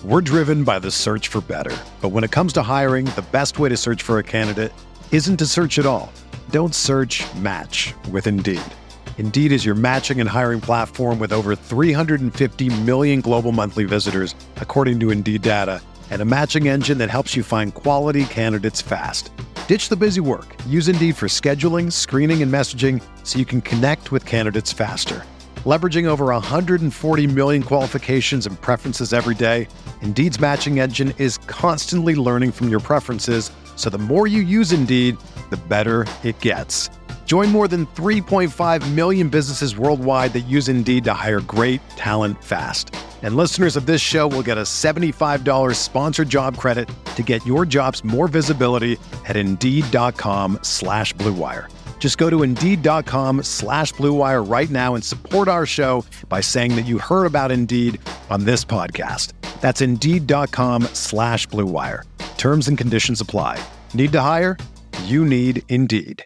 We're driven by the search for better. But when it comes to hiring, the best way to search for a candidate isn't to search at all. Don't search, match with Indeed. Indeed is your matching and hiring platform with over 350 million global monthly visitors, according to Indeed data, and a matching engine that helps you find quality candidates fast. Ditch the busy work. Use Indeed for scheduling, screening, and messaging so you can connect with candidates faster. Leveraging over 140 million qualifications and preferences every day, Indeed's matching engine is constantly learning from your preferences, so the more you use Indeed, the better it gets. Join more than 3.5 million businesses worldwide that use Indeed to hire great talent fast. And listeners of this show will get a $75 sponsored job credit to get your jobs more visibility at Indeed.com/Blue Wire. Just go to Indeed.com/Blue Wire right now and support our show by saying that you heard about Indeed on this podcast. That's Indeed.com/Blue Wire. Terms and conditions apply. Need to hire? You need Indeed.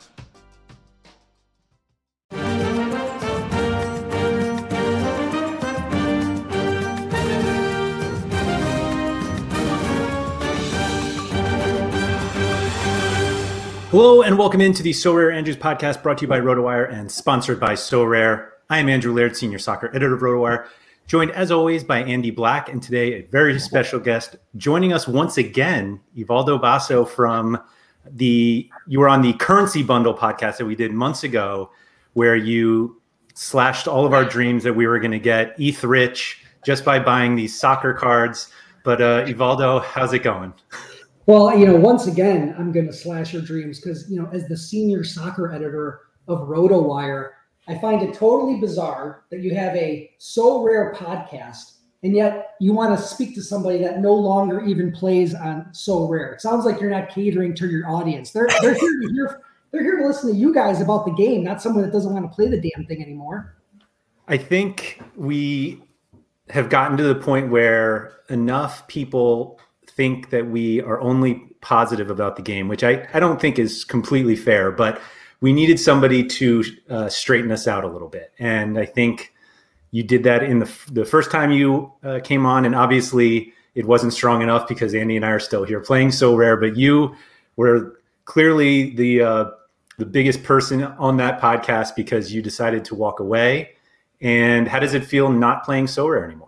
Hello and welcome into the Sorare Andrews podcast, brought to you by RotoWire and sponsored by Sorare. I am Andrew Laird, Senior Soccer Editor of RotoWire, joined as always by Andy Black, and today a very special guest joining us once again, Evaldo Basso from you were on the Currency Bundle podcast that we did months ago, where you slashed all of our dreams that we were going to get ETH rich just by buying these soccer cards. But Evaldo, how's it going? Well, once again, I'm going to slash your dreams because, as the senior soccer editor of RotoWire, I find it totally bizarre that you have a Sorare podcast and yet you want to speak to somebody that no longer even plays on Sorare. It sounds like you're not catering to your audience. They're here to listen to you guys about the game, not someone that doesn't want to play the damn thing anymore. I think we have gotten to the point where enough people think that we are only positive about the game, which I don't think is completely fair, but we needed somebody to straighten us out a little bit. And I think you did that in the first time you came on, and obviously it wasn't strong enough because Andy and I are still here playing Sorare, but you were clearly the biggest person on that podcast because you decided to walk away. And how does it feel not playing Sorare anymore?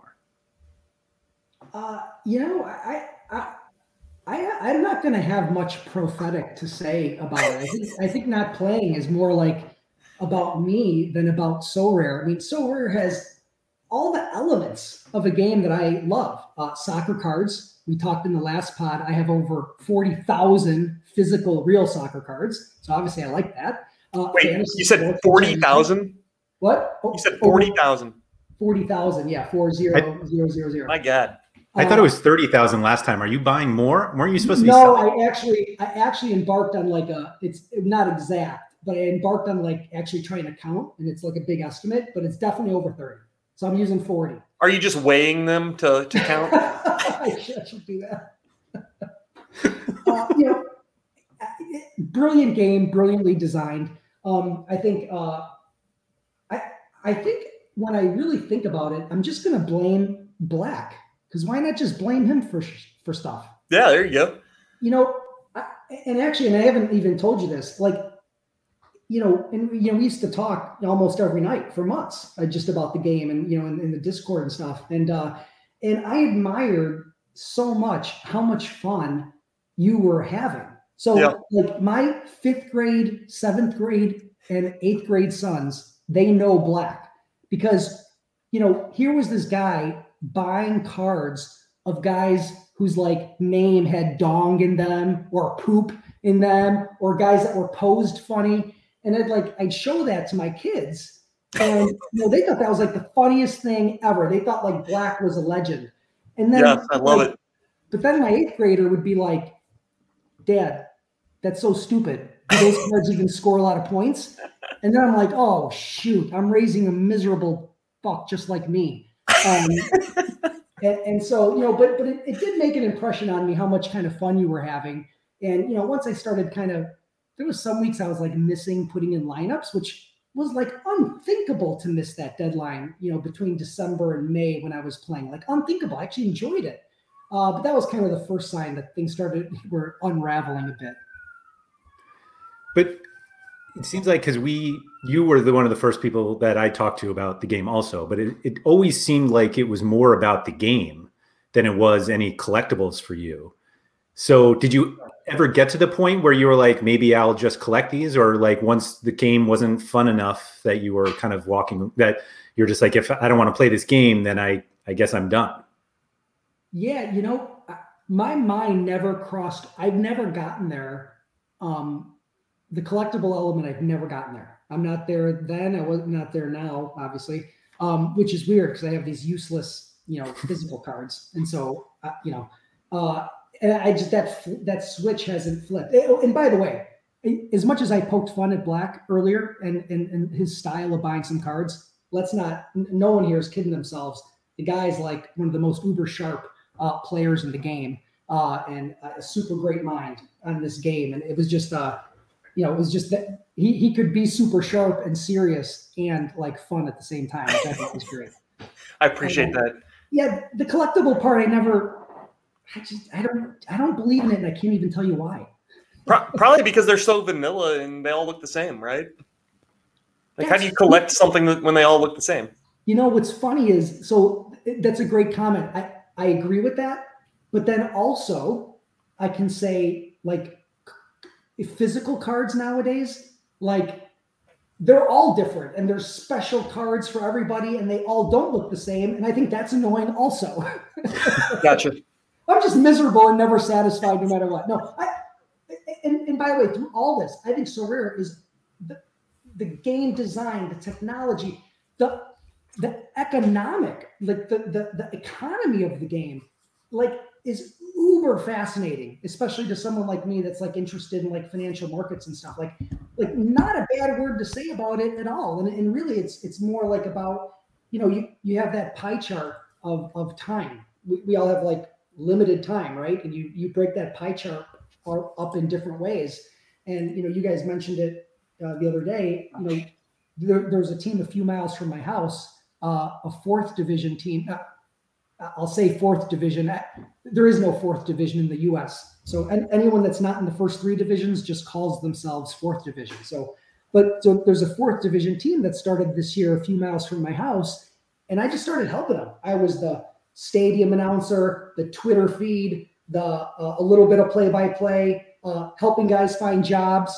I'm not going to have much prophetic to say about it. I think not playing is more like about me than about Sorare. I mean, Sorare has all the elements of a game that I love. Soccer cards. We talked in the last pod. I have over 40,000 physical real soccer cards. So obviously I like that. Wait, you said 40,000? What? You said 40,000. 40,000. Yeah. 40,000. My God. I thought it was 30,000 last time. Are you buying more? Weren't you supposed to be No, selling? I actually embarked on it's not exact, but I embarked on actually trying to count, and it's like a big estimate, but it's definitely over 30. So I'm using 40. Are you just weighing them to count? I should do that. Brilliant game, brilliantly designed. I think when I really think about it, I'm just going to blame Black. Because why not just blame him for stuff? Yeah, there you go. And I haven't even told you this. We used to talk almost every night for months just about the game and in the Discord and stuff. And I admired so much how much fun you were having. So my 5th grade, 7th grade, and 8th grade sons, they know Black because here was this guy buying cards of guys whose name had dong in them or poop in them or guys that were posed funny. And I'd show that to my kids and they thought that was the funniest thing ever. They thought Black was a legend. And then I love it. But then my 8th grader would be like, Dad, that's so stupid. Do those cards even score a lot of points? And then I'm like, oh shoot, I'm raising a miserable fuck just like me. And so, but it did make an impression on me how much kind of fun you were having. And, once I started there was some weeks I was missing putting in lineups, which was like unthinkable to miss that deadline, between December and May when I was playing, like unthinkable. I actually enjoyed it. But that was kind of the first sign that things were unraveling a bit. But it seems like because you were one of the first people that I talked to about the game also, but it always seemed like it was more about the game than it was any collectibles for you. So did you ever get to the point where you were like, maybe I'll just collect these, or like once the game wasn't fun enough that you were kind of that you're just like, if I don't want to play this game, then I guess I'm done? Yeah. My mind never crossed. I've never gotten there. The collectible element, I've never gotten there. I'm not there then. I wasn't not there now, obviously, which is weird because I have these useless, physical cards. And so, and I just, that switch hasn't flipped. And by the way, as much as I poked fun at Black earlier and his style of buying some cards, no one here is kidding themselves. The guy's like one of the most uber sharp players in the game, and a super great mind on this game. And it was just, it was just that he could be super sharp and serious and like fun at the same time, which I think was great. I appreciate that. Yeah, the collectible part, I don't believe in it, and I can't even tell you why. Probably because they're so vanilla and they all look the same, right? Like, how do you collect something when they all look the same? What's funny is, so that's a great comment. I agree with that, but then also I can say, like, physical cards nowadays, like, they're all different and there's special cards for everybody and they all don't look the same. And I think that's annoying also. Gotcha. I'm just miserable and never satisfied no matter what. No, and by the way, through all this, I think Sorare is the game design, the technology, the economic, like the economy of the game, like, is uber fascinating, especially to someone like me that's like interested in like financial markets and stuff. Like not a bad word to say about it at all. And really it's more like about, you have that pie chart of time. We all have like limited time, right? And you break that pie chart up in different ways. And, you guys mentioned it the other day, there's a team a few miles from my house, a fourth division team. I'll say fourth division. There is no fourth division in the U.S. So anyone that's not in the first three divisions just calls themselves fourth division. So there's a fourth division team that started this year a few miles from my house, and I just started helping them. I was the stadium announcer, the Twitter feed, a little bit of play-by-play, helping guys find jobs,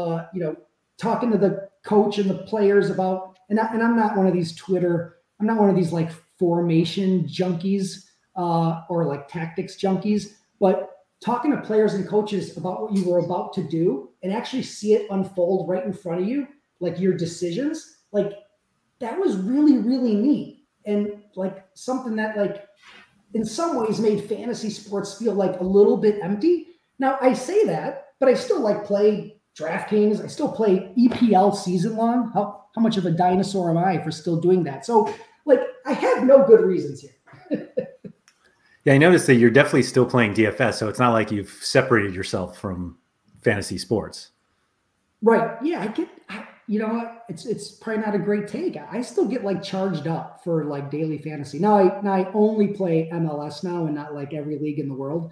talking to the coach and the players about, and I'm not one of these I'm not one of these like formation junkies or like tactics junkies, but talking to players and coaches about what you were about to do and actually see it unfold right in front of you, like your decisions, like that was really, really neat. And like something that like in some ways made fantasy sports feel like a little bit empty. Now I say that, but I still like play DraftKings. I still play EPL season long. How much of a dinosaur am I for still doing that? So like, I have no good reasons here. Yeah, I noticed that you're definitely still playing DFS, so it's not like you've separated yourself from fantasy sports. Right. Yeah, it's probably not a great take. I still get like charged up for like daily fantasy. Now I only play MLS now and not like every league in the world.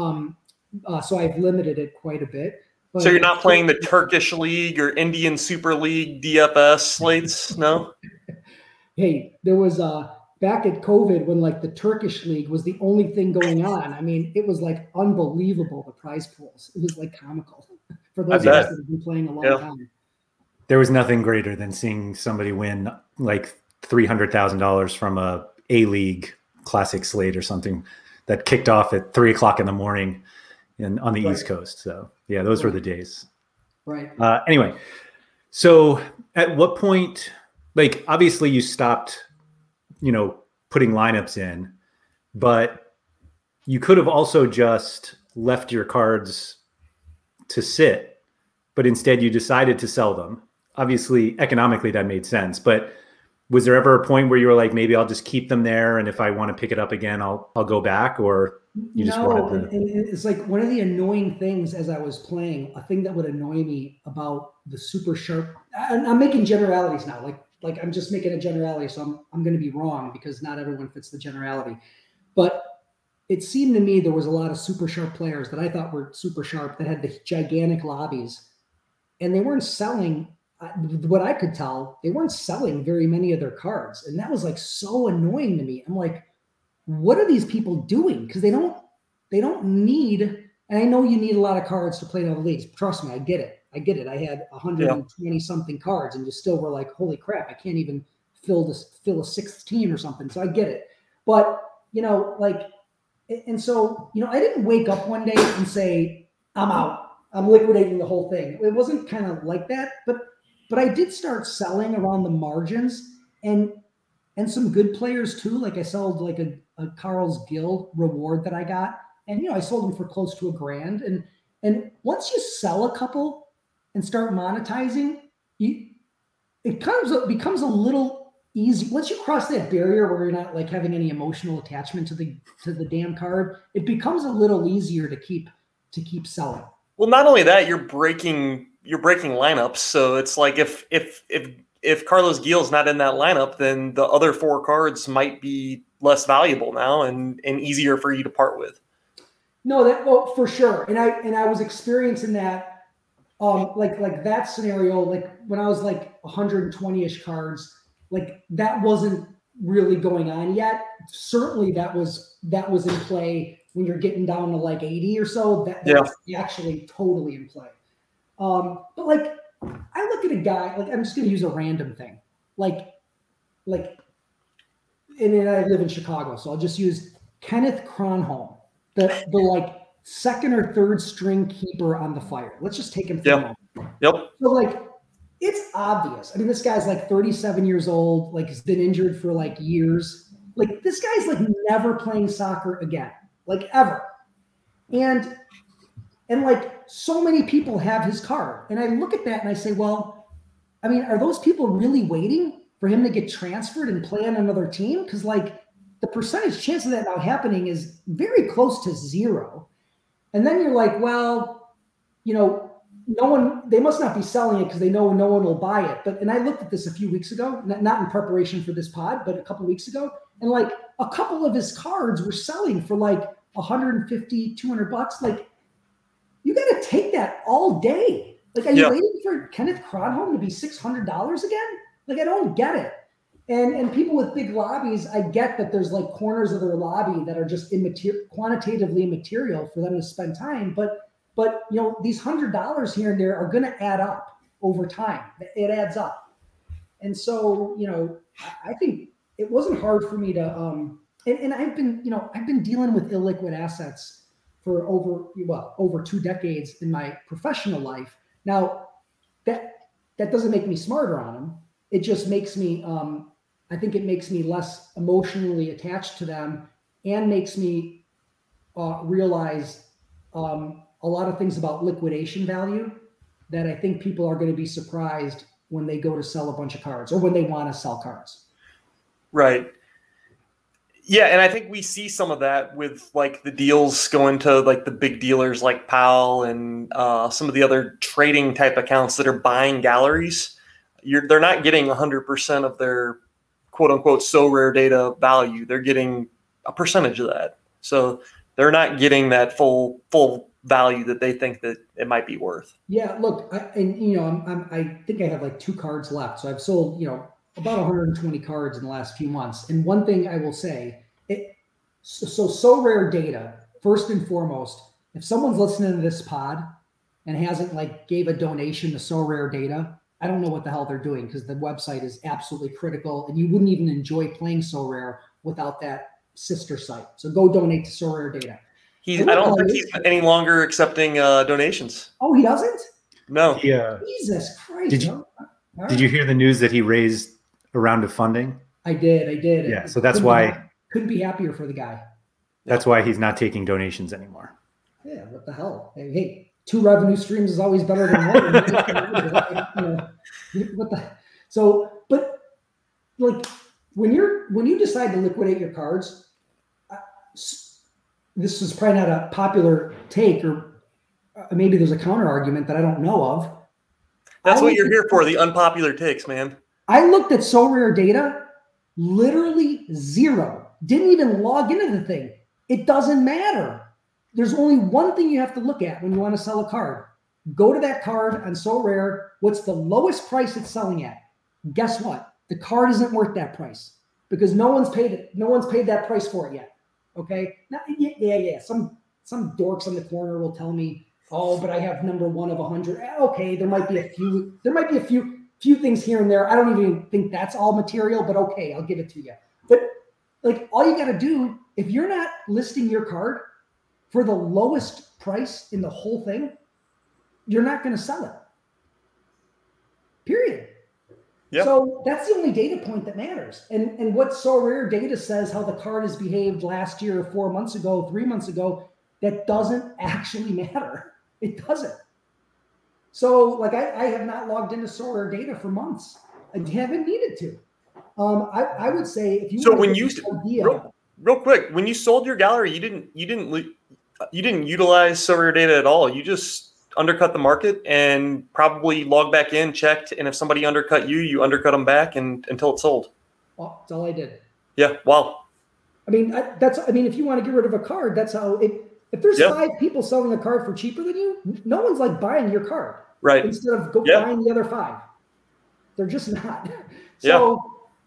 So I've limited it quite a bit. But so you're not playing the Turkish League or Indian Super League DFS slates, no? Hey, there was back at COVID when like the Turkish League was the only thing going on. I mean, it was like unbelievable, the prize pools. It was like comical for those of us that have been playing a long time. There was nothing greater than seeing somebody win like $300,000 from a A-League classic slate or something that kicked off at 3:00 in the morning on the East Coast. So yeah, those were the days. Right. Anyway, so at what point, like, obviously you stopped, putting lineups in, but you could have also just left your cards to sit, but instead you decided to sell them. Obviously, economically that made sense, but was there ever a point where you were like, maybe I'll just keep them there, and if I want to pick it up again, I'll go back, or you just wanted to? And it's like one of the annoying things as I was playing, a thing that would annoy me about the super sharp. I'm making generalities now, like I'm just making a generality, so I'm going to be wrong because not everyone fits the generality. But it seemed to me there was a lot of super sharp players that I thought were super sharp that had the gigantic lobbies, and they weren't selling. What I could tell, they weren't selling very many of their cards, and that was like so annoying to me. I'm like, what are these people doing? Because they don't need. And I know you need a lot of cards to play in all the leagues. Trust me, I get it. I had 120 something cards, and you still were like, holy crap, I can't even fill a sixth team or something. So I get it. But and so I didn't wake up one day and say, I'm out. I'm liquidating the whole thing. It wasn't kind of like that, but I did start selling around the margins and some good players too. Like I sold like a Carl's Guild reward that I got, and I sold them for close to $1,000. And once you sell a couple and start monetizing, it becomes a little easy. Once you cross that barrier where you're not like having any emotional attachment to the damn card, it becomes a little easier to keep selling. Well, not only that, you're breaking lineups. So it's like if Carlos Gil's not in that lineup, then the other 4 cards might be less valuable now and easier for you to part with. No, for sure. And I was experiencing that, like that scenario, like when I was like 120-ish cards, like that wasn't really going on yet. Certainly that was in play when you're getting down to like 80 or so. That's actually totally in play. But like, I look at a guy, like I'm just going to use a random thing, and then I live in Chicago, so I'll just use Kenneth Cronholm, the like second or third string keeper on the Fire. Let's just take him for a moment. Yep. So like, it's obvious. I mean, this guy's like 37 years old, like he's been injured for like years. Like this guy's like never playing soccer again, like ever. And like so many people have his card. And I look at that and I say, well, I mean, are those people really waiting for him to get transferred and play on another team? Because like the percentage chance of that now happening is very close to 0. And then you're like, well, they must not be selling it because they know no one will buy it. And I looked at this a few weeks ago, not in preparation for this pod, but a couple of weeks ago. And like a couple of his cards were selling for like $150, $200. Like, you got to take that all day. Like, are you waiting for Kenneth Cronholm to be $600 again? Like, I don't get it. And people with big lobbies, I get that there's like corners of their lobby that are just quantitatively immaterial for them to spend time. But these $100 here and there are going to add up over time. It adds up. And so, I think it wasn't hard for me to, and I've been dealing with illiquid assets for over 2 decades in my professional life. Now, that doesn't make me smarter on them. It just makes me, I think it makes me less emotionally attached to them and makes me realize a lot of things about liquidation value that I think people are going to be surprised when they go to sell a bunch of cards or when they want to sell cards. Right. Yeah, and I think we see some of that with like the deals going to like the big dealers like PAL and some of the other trading type accounts that are buying galleries. They're not getting 100% of their quote unquote so rare data value. They're getting a percentage of that. So they're not getting that full value that they think that it might be worth. Yeah, look, I think I have like 2 cards left. So I've sold, about 120 cards in the last few months. And one thing I will say, so rare data, first and foremost, if someone's listening to this pod and hasn't like gave a donation to So Rare Data, I don't know what the hell they're doing because the website is absolutely critical and you wouldn't even enjoy playing So Rare without that sister site. So go donate to So Rare Data. I don't think he's any longer accepting donations. Oh, he doesn't? No. Yeah. Jesus Christ. Did you hear the news that he raised a round of funding? I did. Yeah, so that's why. Couldn't be happier for the guy. That's why he's not taking donations anymore. Yeah, what the hell? Hey, 2 revenue streams is always better than one. But like when you decide to liquidate your cards, this is probably not a popular take, or maybe there's a counter argument that I don't know of. That's what you're here for, the unpopular takes, man. I looked at SoRare data, literally zero. Didn't even log into the thing. It doesn't matter. There's only one thing you have to look at when you want to sell a card. Go to that card on SoRare. What's the lowest price it's selling at? Guess what? The card isn't worth that price because no one's paid it. No one's paid that price for it yet. Okay. Now, yeah. Some dorks on the corner will tell me, oh, but I have number 1 of 100. Okay. There might be a few things here and there. I don't even think that's all material, but okay, I'll give it to you. But like all you got to do, if you're not listing your card for the lowest price in the whole thing, you're not going to sell it. Period. Yep. So that's the only data point that matters. And what SoRare data says how the card has behaved last year, 4 months ago, 3 months ago, that doesn't actually matter. It doesn't. So like I have not logged into SoRare data for months. I haven't needed to. I would say if you so when you real quick, when you sold your gallery, you didn't utilize SoRare data at all. You just undercut the market and probably logged back in, checked, and if somebody undercut you, you undercut them back and until it sold. Well, that's all I did. Yeah. Wow. I mean, if you want to get rid of a card, that's how it. If there's 5 people selling a card for cheaper than you, no one's like buying your card. Right. Instead of buying the other 5. They're just not. So,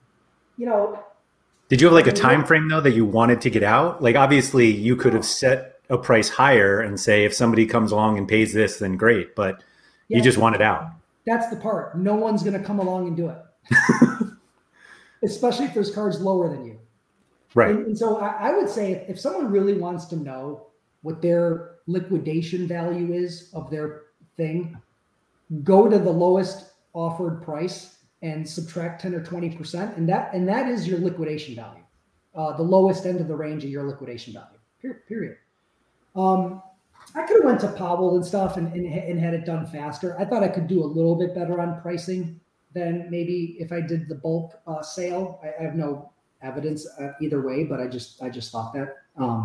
Did you have like a time frame though that you wanted to get out? Like obviously you could have set a price higher and say if somebody comes along and pays this, then great. But you just want it out. That's the part. No one's going to come along and do it. Especially if there's cards lower than you. Right. And so I would say if someone really wants to know what their liquidation value is of their thing, go to the lowest offered price and subtract 10 or 20%. And that is your liquidation value. The lowest end of the range of your liquidation value, period. I could have went to Powell and stuff and had it done faster. I thought I could do a little bit better on pricing than maybe if I did the bulk sale. I have no evidence either way, but I just thought that.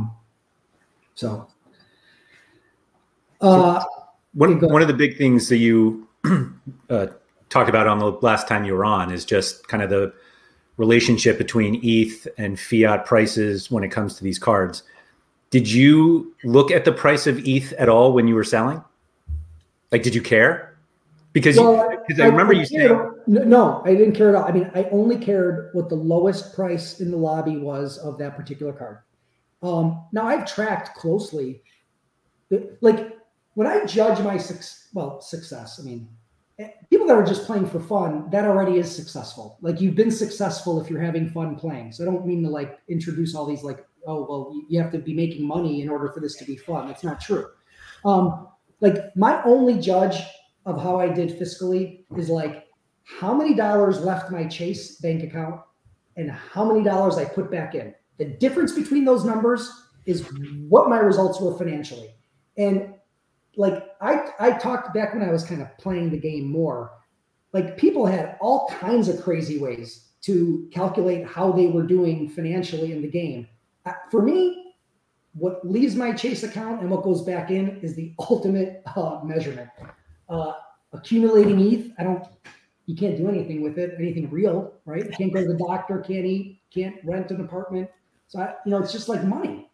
One of the big things that you talked about on the last time you were on is just kind of the relationship between ETH and fiat prices when it comes to these cards. Did you look at the price of ETH at all when you were selling? Like, did you care? Because I remember you saying... No, I didn't care at all. I mean, I only cared what the lowest price in the lobby was of that particular card. Now, I've tracked closely. Like, when I judge my success, I mean, people that are just playing for fun, that already is successful. Like, you've been successful if you're having fun playing. So I don't mean to, like, introduce all these, like, oh, well, you have to be making money in order for this to be fun. That's not true. Like, my only judge of how I did fiscally is, like, how many dollars left my Chase bank account and how many dollars I put back in. The difference between those numbers is what my results were financially. And like I talked back when I was kind of playing the game more, like people had all kinds of crazy ways to calculate how they were doing financially in the game. For me, what leaves my Chase account and what goes back in is the ultimate measurement. Accumulating ETH, you can't do anything with it, anything real, right? You can't go to the doctor, can't eat, can't rent an apartment. So it's just like money.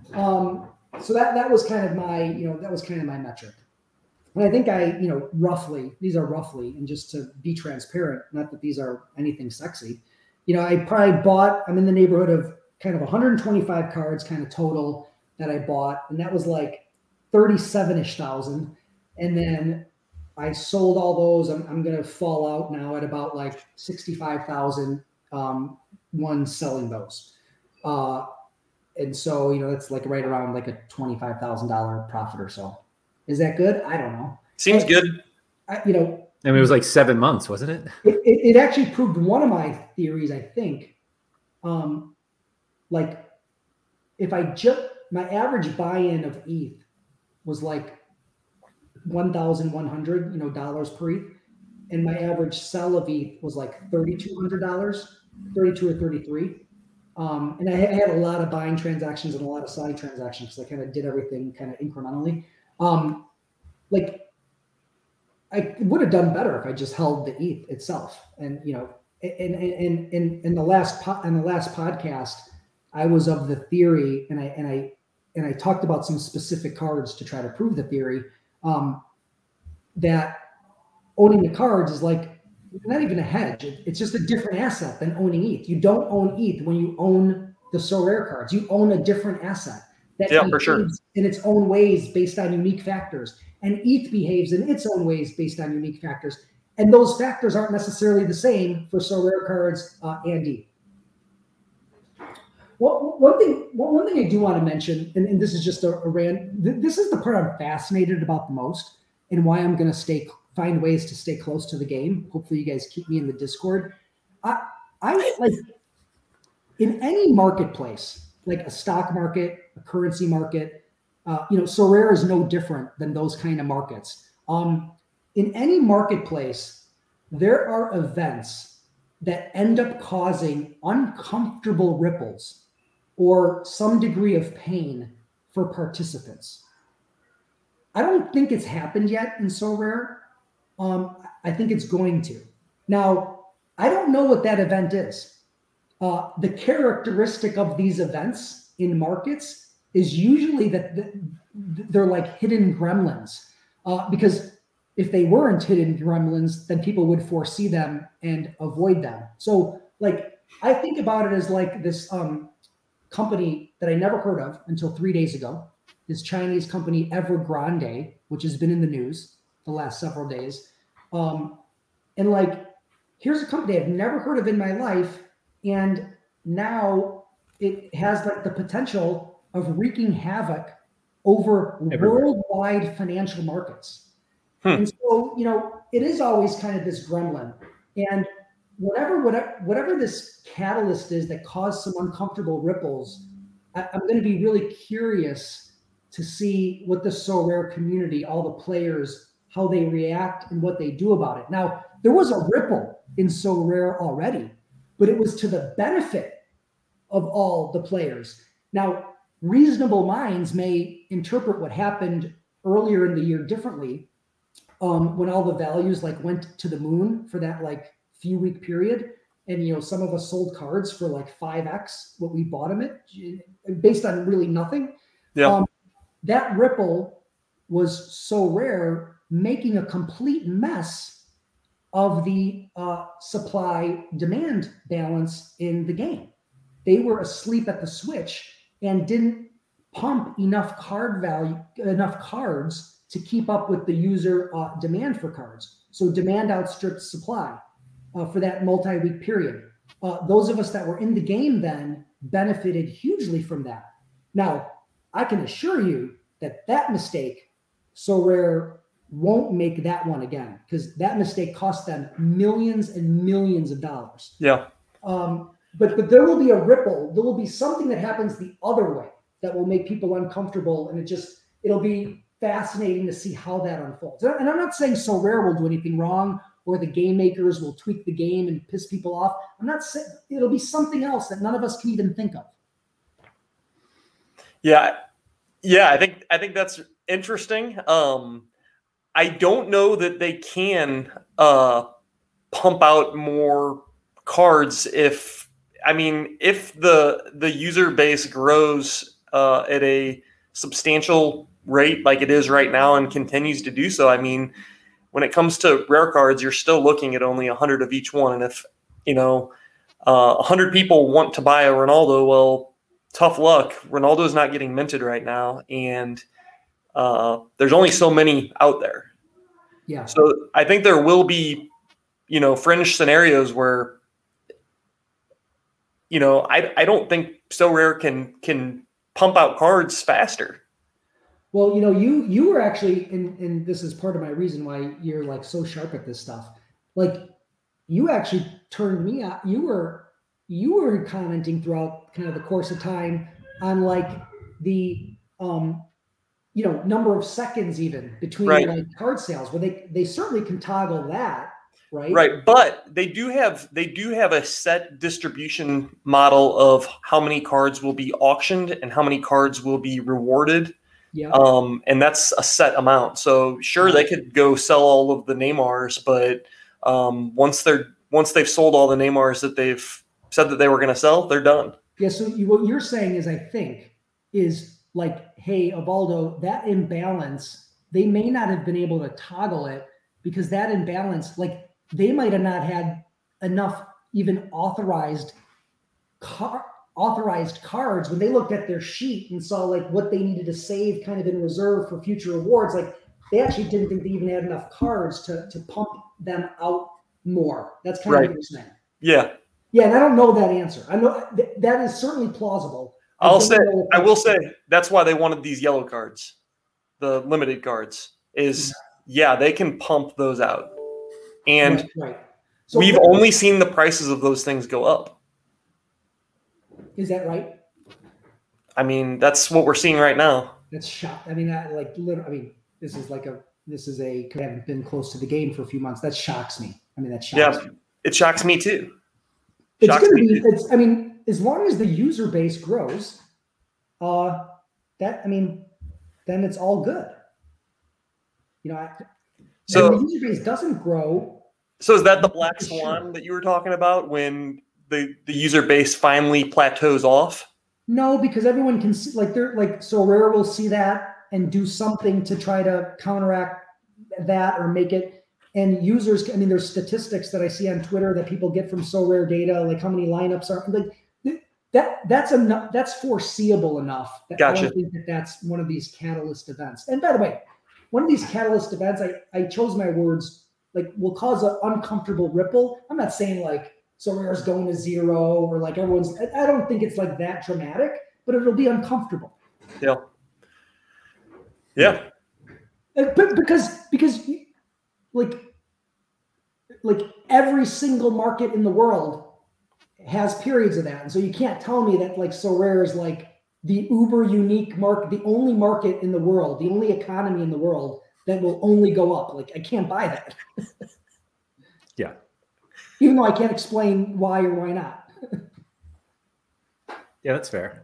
So that was kind of my, my metric. And I think these are roughly, and just to be transparent, not that these are anything sexy, I probably I'm in the neighborhood of kind of 125 cards kind of total that I bought. And that was like 37-ish thousand. And then I sold all those. I'm going to fall out now at about like 65,000 one selling those. And so, that's like right around like a $25,000 profit or so. Is that good? I don't know. Seems good. I mean, it was like 7 months, wasn't it? It actually proved one of my theories, I think. Like if my average buy-in of ETH was like 1,100, dollars per ETH. And my average sell of ETH was like $3,200. 32 or 33. And I had a lot of buying transactions and a lot of selling transactions because I kind of did everything kind of incrementally. Like I would have done better if I just held the ETH itself. And in the last podcast, I was of the theory, and I talked about some specific cards to try to prove the theory, that owning the cards is like not even a hedge. It's just a different asset than owning ETH. You don't own ETH when you own the Sorare cards. You own a different asset that behaves in its own ways based on unique factors. And ETH behaves in its own ways based on unique factors. And those factors aren't necessarily the same for Sorare cards and ETH. Well, one thing I do want to mention, and this is just this is the part I'm fascinated about the most, and why I'm going to find ways to stay close to the game. Hopefully you guys keep me in the Discord. I like in any marketplace, like a stock market, a currency market, Sorare is no different than those kind of markets. In any marketplace, there are events that end up causing uncomfortable ripples or some degree of pain for participants. I don't think it's happened yet in Sorare. I think it's going to. Now, I don't know what that event is. The characteristic of these events in markets is usually that they're like hidden gremlins. Because if they weren't hidden gremlins, then people would foresee them and avoid them. So, like, I think about it as like this company that I never heard of until 3 days ago. This Chinese company, Evergrande, which has been in the news the last several days. And like, here's a company I've never heard of in my life. And now it has like the potential of wreaking havoc over worldwide financial markets. And so, it is always kind of this gremlin. And whatever this catalyst is that caused some uncomfortable ripples, I'm going to be really curious to see what the Sorare community, all the players, how they react and what they do about it. Now, there was a ripple in Sorare already, but it was to the benefit of all the players. Now, reasonable minds may interpret what happened earlier in the year differently, when all the values like went to the moon for that like few week period. And, some of us sold cards for like 5x what we bought them at based on really nothing. Yeah. That ripple was Sorare making a complete mess of the supply demand balance in the game. They were asleep at the switch and didn't pump enough cards to keep up with the user demand for cards. So demand outstripped supply for that multi-week period. Those of us that were in the game then benefited hugely from that. Now, I can assure you that mistake, Sorare won't make that one again, because that mistake cost them millions and millions of dollars. Yeah. But there will be a ripple. There will be something that happens the other way that will make people uncomfortable, and it'll be fascinating to see how that unfolds. And I'm not saying Sorare will do anything wrong or the game makers will tweak the game and piss people off. I'm not saying it'll be something else that none of us can even think of. Yeah. I think that's interesting. I don't know that they can pump out more cards if the user base grows at a substantial rate like it is right now and continues to do so. I mean, when it comes to rare cards, you're still looking at only 100 of each one. And if 100 people want to buy a Ronaldo, well, tough luck. Ronaldo's not getting minted right now, and there's only so many out there. Yeah. So I think there will be, fringe scenarios where, I don't think Sorare can pump out cards faster. Well, you were actually, and this is part of my reason why you're like so sharp at this stuff. Like, you actually turned me out. You were commenting throughout kind of the course of time on like the number of seconds even between like card sales, where they certainly can toggle that. right? Right, but they do have a set distribution model of how many cards will be auctioned and how many cards will be rewarded. Yeah. And that's a set amount. So sure, they could go sell all of the Neymars, but once they've sold all the Neymars that they've said that they were going to sell, they're done. Yeah. So what you're saying is, I think, is like, hey, Ubaldo, that imbalance, they may not have been able to toggle it because that imbalance, like they might have not had enough even authorized cards when they looked at their sheet and saw like what they needed to save kind of in reserve for future awards. Like they actually didn't think they even had enough cards to pump them out more. That's kind of what you're saying. Yeah. Yeah. And I don't know that answer. I know that is certainly plausible. I will say that's why they wanted these yellow cards, the limited cards they can pump those out. And right. So we've only seen the prices of those things go up. Is that right? I mean, that's what we're seeing right now. That's shock. I mean, this is I haven't been close to the game for a few months. That shocks me. I mean, that shocks me. It shocks me too. It's going to be, I mean, as long as the user base grows, then it's all good. You know, so the user base doesn't grow. So is that the black swan that you were talking about when the user base finally plateaus off? No, because everyone can see, Sorare will see that and do something to try to counteract that or make it. And users, I mean, there's statistics that I see on Twitter that people get from Sorare data, like how many lineups are like that's enough. That's foreseeable enough. Gotcha. I don't think that's one of these catalyst events. And by the way, one of these catalyst events, I chose my words, like will cause an uncomfortable ripple. I'm not saying like Sorare's going to zero or like I don't think it's like that dramatic, but it'll be uncomfortable. Yeah. Yeah. But because like every single market in the world has periods of that. And so you can't tell me that like Sorare is like the uber unique market, the only market in the world, the only economy in the world that will only go up. Like I can't buy that. Yeah. Even though I can't explain why or why not. Yeah, that's fair.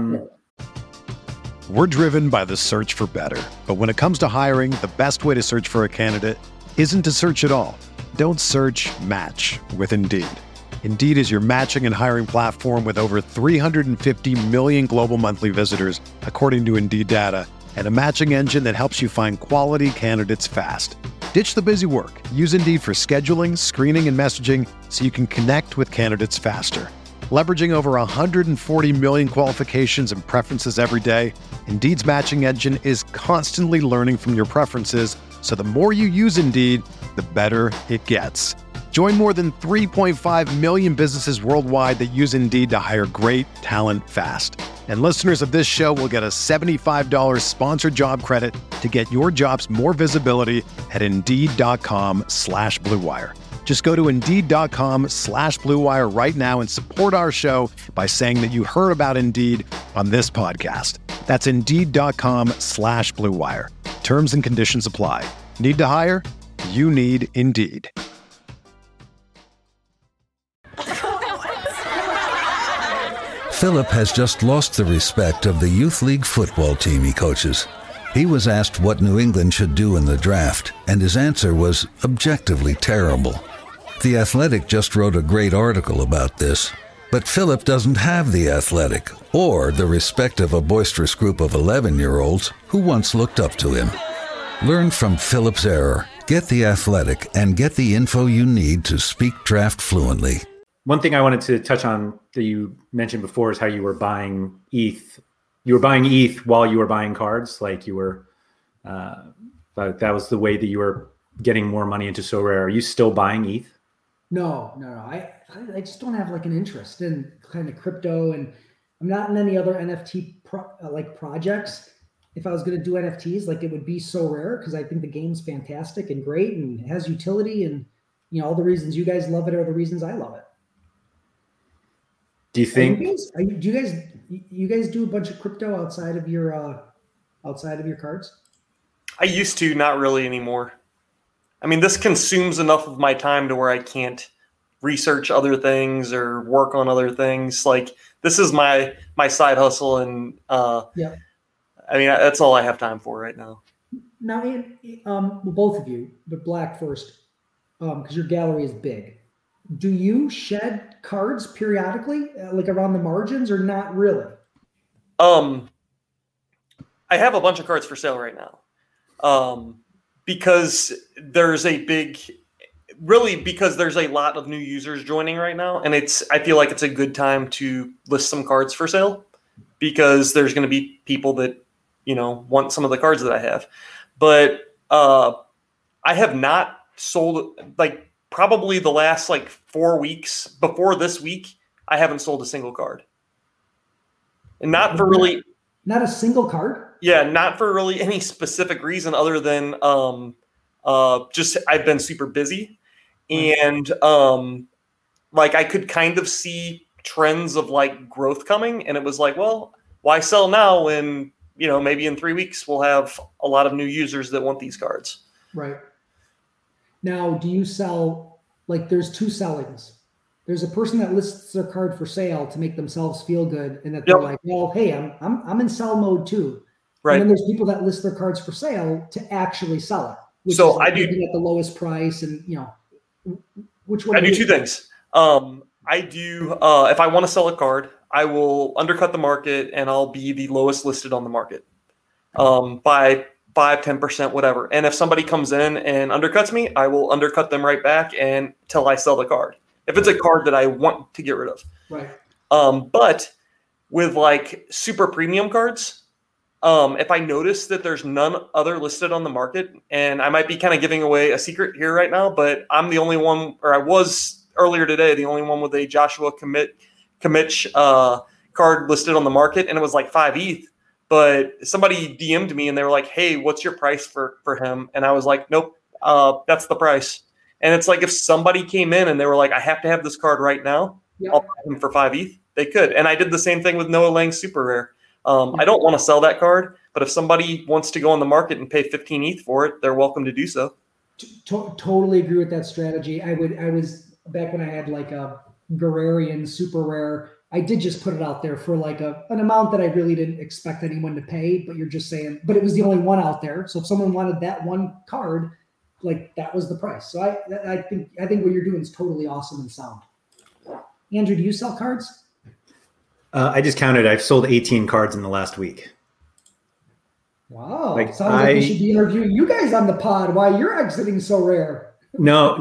We're driven by the search for better. But when it comes to hiring, the best way to search for a candidate isn't to search at all. Don't search, match with Indeed. Indeed is your matching and hiring platform with over 350 million global monthly visitors, according to Indeed data, and a matching engine that helps you find quality candidates fast. Ditch the busy work. Use Indeed for scheduling, screening, and messaging so you can connect with candidates faster. Leveraging over 140 million qualifications and preferences every day, Indeed's matching engine is constantly learning from your preferences, so the more you use Indeed, the better it gets. Join more than 3.5 million businesses worldwide that use Indeed to hire great talent fast. And listeners of this show will get a $75 sponsored job credit to get your jobs more visibility at Indeed.com/Blue Wire. Just go to Indeed.com/Blue Wire right now and support our show by saying that you heard about Indeed on this podcast. That's Indeed.com/Blue Wire. Terms and conditions apply. Need to hire? You need Indeed. Philip has just lost the respect of the youth league football team he coaches. He was asked what New England should do in the draft, and his answer was objectively terrible. The Athletic just wrote a great article about this, but Philip doesn't have the Athletic or the respect of a boisterous group of 11-year-olds who once looked up to him. Learn from Philip's error. Get the Athletic and get the info you need to speak draft fluently. One thing I wanted to touch on that you mentioned before is how you were buying ETH. You were buying ETH while you were buying cards, like you were. But that was the way that you were getting more money into Sorare. Are you still buying ETH? No. I just don't have like an interest in kind of crypto, and I'm not in any other NFT projects. If I was going to do NFTs, like it would be Sorare because I think the game's fantastic and great and has utility, and all the reasons you guys love it are the reasons I love it. Do you think? You guys do a bunch of crypto outside of your cards? I used to, not really anymore. I mean, this consumes enough of my time to where I can't research other things or work on other things. Like, this is my side hustle, and Yeah. I mean, that's all I have time for right now. Now, both of you, but Black first, because your gallery is big. Do you shed cards periodically, like around the margins, or not really? I have a bunch of cards for sale right now, because there's a lot of new users joining right now, and I feel like it's a good time to list some cards for sale, because there's going to be people that want some of the cards that I have. But I have not sold, like, probably the last 4 weeks before this week, I haven't sold a single card. And not a single card? Yeah, not for really any specific reason other than just I've been super busy. And I could kind of see trends of growth coming, and it was like, well, why sell now when maybe in 3 weeks we'll have a lot of new users that want these cards. Right. Now, do you sell, there's two sellings. There's a person that lists their card for sale to make themselves feel good, and that they're like, well, hey, I'm in sell mode too. Right. And then there's people that list their cards for sale to actually sell it. Which so is I do at the lowest price, and which one? I do two things. I do if I want to sell a card, I will undercut the market, and I'll be the lowest listed on the market by 5-10%, whatever. And if somebody comes in and undercuts me, I will undercut them right back until I sell the card. If it's a card that I want to get rid of. Right. But with super premium cards, if I notice that there's none other listed on the market, and I might be kind of giving away a secret here right now, but I'm the only one, or I was earlier today, the only one with a Joshua Kimmich card listed on the market, and it was 5 ETH. But somebody DM'd me and they were like, hey, what's your price for him? And I was like, nope, that's the price. And it's if somebody came in and they were like, I have to have this card right now, I'll buy him for 5 ETH. They could. And I did the same thing with Noah Lang Super Rare. I don't want to sell that card, but if somebody wants to go on the market and pay 15 ETH for it, they're welcome to do so. Totally agree with that strategy. I was back when I had a Guerrerian Super Rare. I did just put it out there for an amount that I really didn't expect anyone to pay, but you're just saying, but it was the only one out there. So if someone wanted that one card, that was the price. So I think what you're doing is totally awesome and sound. Andrew, do you sell cards? I just counted. I've sold 18 cards in the last week. Wow. Sounds like we should be interviewing you guys on the pod. Why you're exiting so rare. No.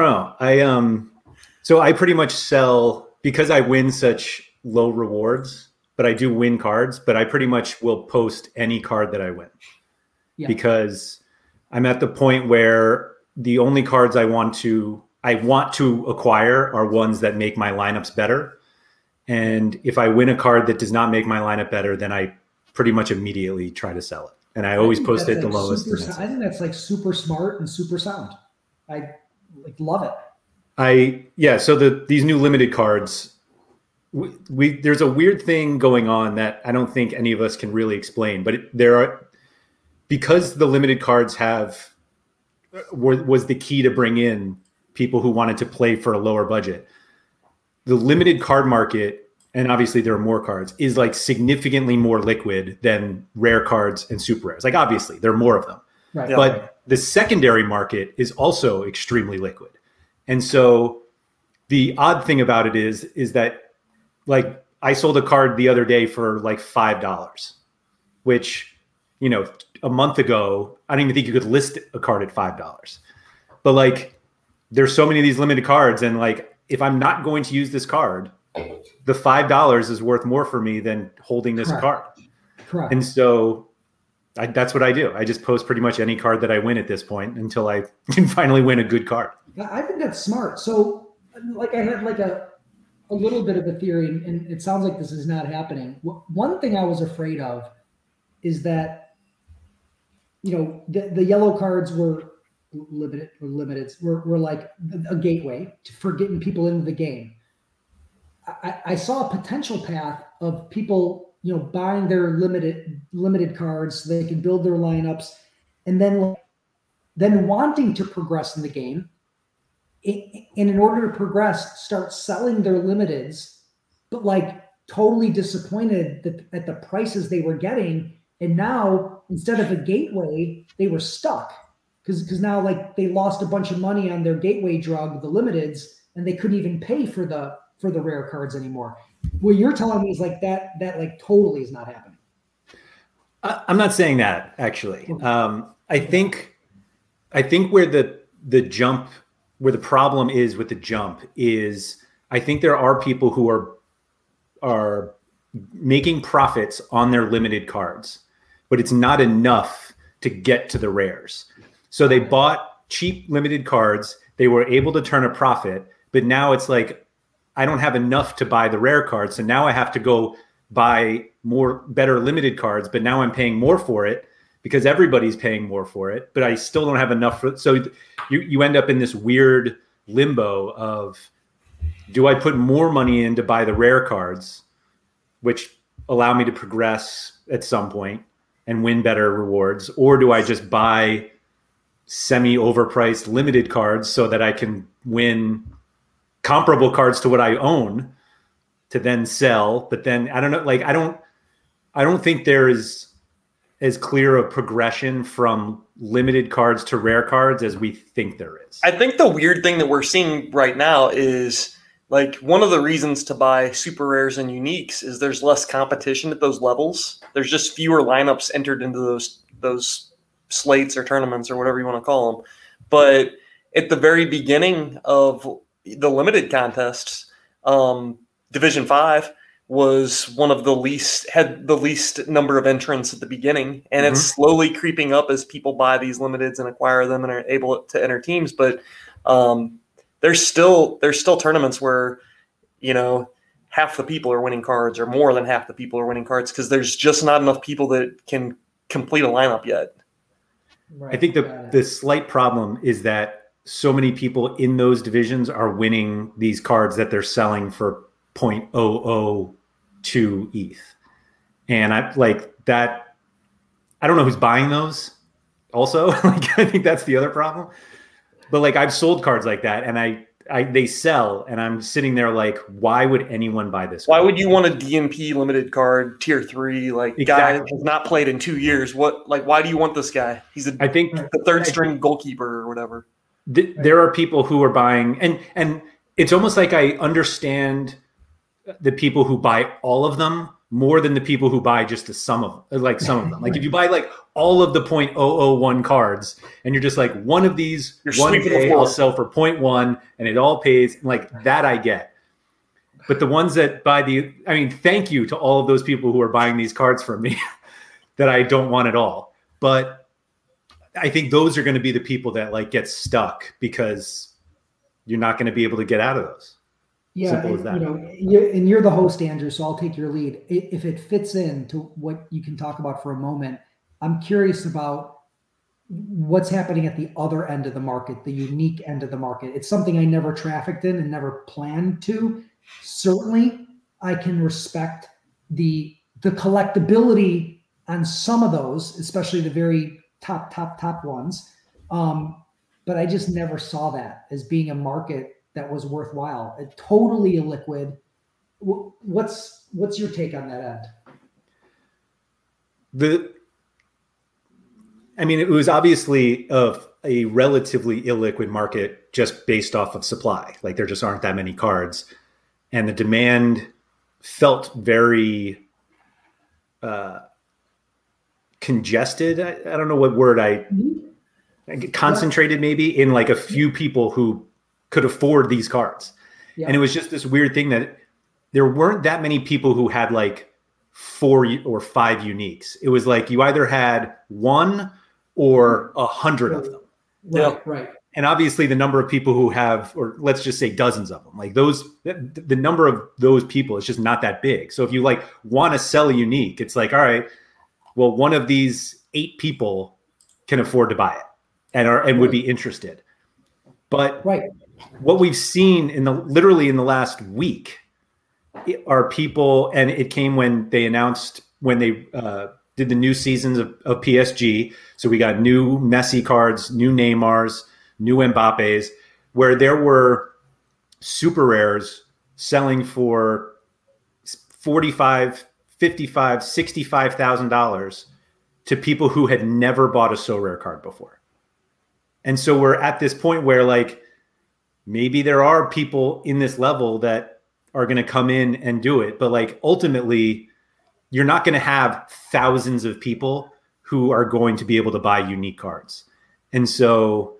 So I pretty much sell, because I win such low rewards, but I do win cards, but I pretty much will post any card that I win. Yeah. Because I'm at the point where the only cards I want to acquire are ones that make my lineups better. And if I win a card that does not make my lineup better, then I pretty much immediately try to sell it. And I always post it the lowest. I think that's super smart and super sound. I love it. So these new limited cards, there's a weird thing going on that I don't think any of us can really explain, but because the limited cards was the key to bring in people who wanted to play for a lower budget. The limited card market, and obviously there are more cards, is significantly more liquid than rare cards and super rares. Obviously there are more of them, right. But the secondary market is also extremely liquid. And so the odd thing about it is that I sold a card the other day for $5, which, a month ago, I don't even think you could list a card at $5. But there's so many of these limited cards, and if I'm not going to use this card, the $5 is worth more for me than holding this card. Correct. And so that's what I do. I just post pretty much any card that I win at this point until I can finally win a good card. I think that's smart. So I had a little bit of a theory, and it sounds like this is not happening. One thing I was afraid of is that, the yellow cards were limited were like a gateway for getting people into the game. I saw a potential path of people, buying their limited cards so they can build their lineups, and then then wanting to progress in the game, and in order to progress, start selling their limiteds, but like totally disappointed at the prices they were getting. And now instead of a gateway, they were stuck because now like they lost a bunch of money on their gateway drug, the limiteds, and they couldn't even pay for the rare cards anymore. What you're telling me is like that like totally is not happening. I'm not saying that actually. I think where the jump, where the problem is with the jump is, I think there are people who are making profits on their limited cards, but it's not enough to get to the rares. So they bought cheap limited cards. They were able to turn a profit, but now it's like, I don't have enough to buy the rare cards. So now I have to go buy better limited cards, but now I'm paying more for it because everybody's paying more for it, but I still don't have enough for it. So you end up in this weird limbo of, do I put more money in to buy the rare cards, which allow me to progress at some point and win better rewards? Or do I just buy semi-overpriced limited cards so that I can win comparable cards to what I own to then sell? But then I don't know, like I don't think there is as clear a progression from limited cards to rare cards as we think there is. I think the weird thing that we're seeing right now is like one of the reasons to buy super rares and uniques is there's less competition at those levels. There's just fewer lineups entered into those slates or tournaments or whatever you want to call them. But at the very beginning of the limited contests, Division 5 was one of had the least number of entrants at the beginning, and it's slowly creeping up as people buy these limiteds and acquire them and are able to enter teams. But there's still tournaments where, you know, half the people are winning cards or more than half the people are winning cards because there's just not enough people that can complete a lineup yet. Right. I think the slight problem is that so many people in those divisions are winning these cards that they're selling for 0.002 ETH. And I like that. I don't know who's buying those also. Like, I think that's the other problem. But like, I've sold cards like that and they sell and I'm sitting there like, why would anyone buy this Why card? would you want a DMP limited card tier 3? Like, exactly. Guy has not played in 2 years. Why do you want this guy? He's I think the third string goalkeeper or whatever. There are people who are buying and it's almost like I understand the people who buy all of them more than the people who buy just some of them. Like if you buy like all of the 0.001 cards and you're just like, one of these, one day I'll sell for 0.1 and it all pays, like that I get. But the ones that buy thank you to all of those people who are buying these cards from me that I don't want at all. But I think those are going to be the people that like get stuck because you're not going to be able to get out of those. Yeah, simple as that. You know, you're the host, Andrew, so I'll take your lead. If it fits into what you can talk about for a moment, I'm curious about what's happening at the other end of the market, the unique end of the market. It's something I never trafficked in and never planned to. Certainly, I can respect the collectability on some of those, especially the very top ones. But I just never saw that as being a market that was worthwhile. Totally illiquid. What's your take on that end? It was obviously a relatively illiquid market just based off of supply. Like there just aren't that many cards, and the demand felt very congested. I don't know what word concentrated maybe in like a few people who could afford these cards. Yeah. And it was just this weird thing that there weren't that many people who had like 4 or 5 uniques. It was like you either had 1 or 100 of them. Right. And obviously the number of people who have, or let's just say dozens of them, like the number of those people is just not that big. So if you like want to sell a unique, it's like, all right, well, one of these 8 people can afford to buy it and would be interested. But what we've seen literally in the last week are people, and it came when they announced, when they did the new seasons of PSG. So we got new Messi cards, new Neymars, new Mbappes, where there were super rares selling for $45,000, $55,000, $65,000 to people who had never bought a So Rare card before. And so we're at this point where like maybe there are people in this level that are going to come in and do it, but like ultimately you're not going to have thousands of people who are going to be able to buy unique cards. And so,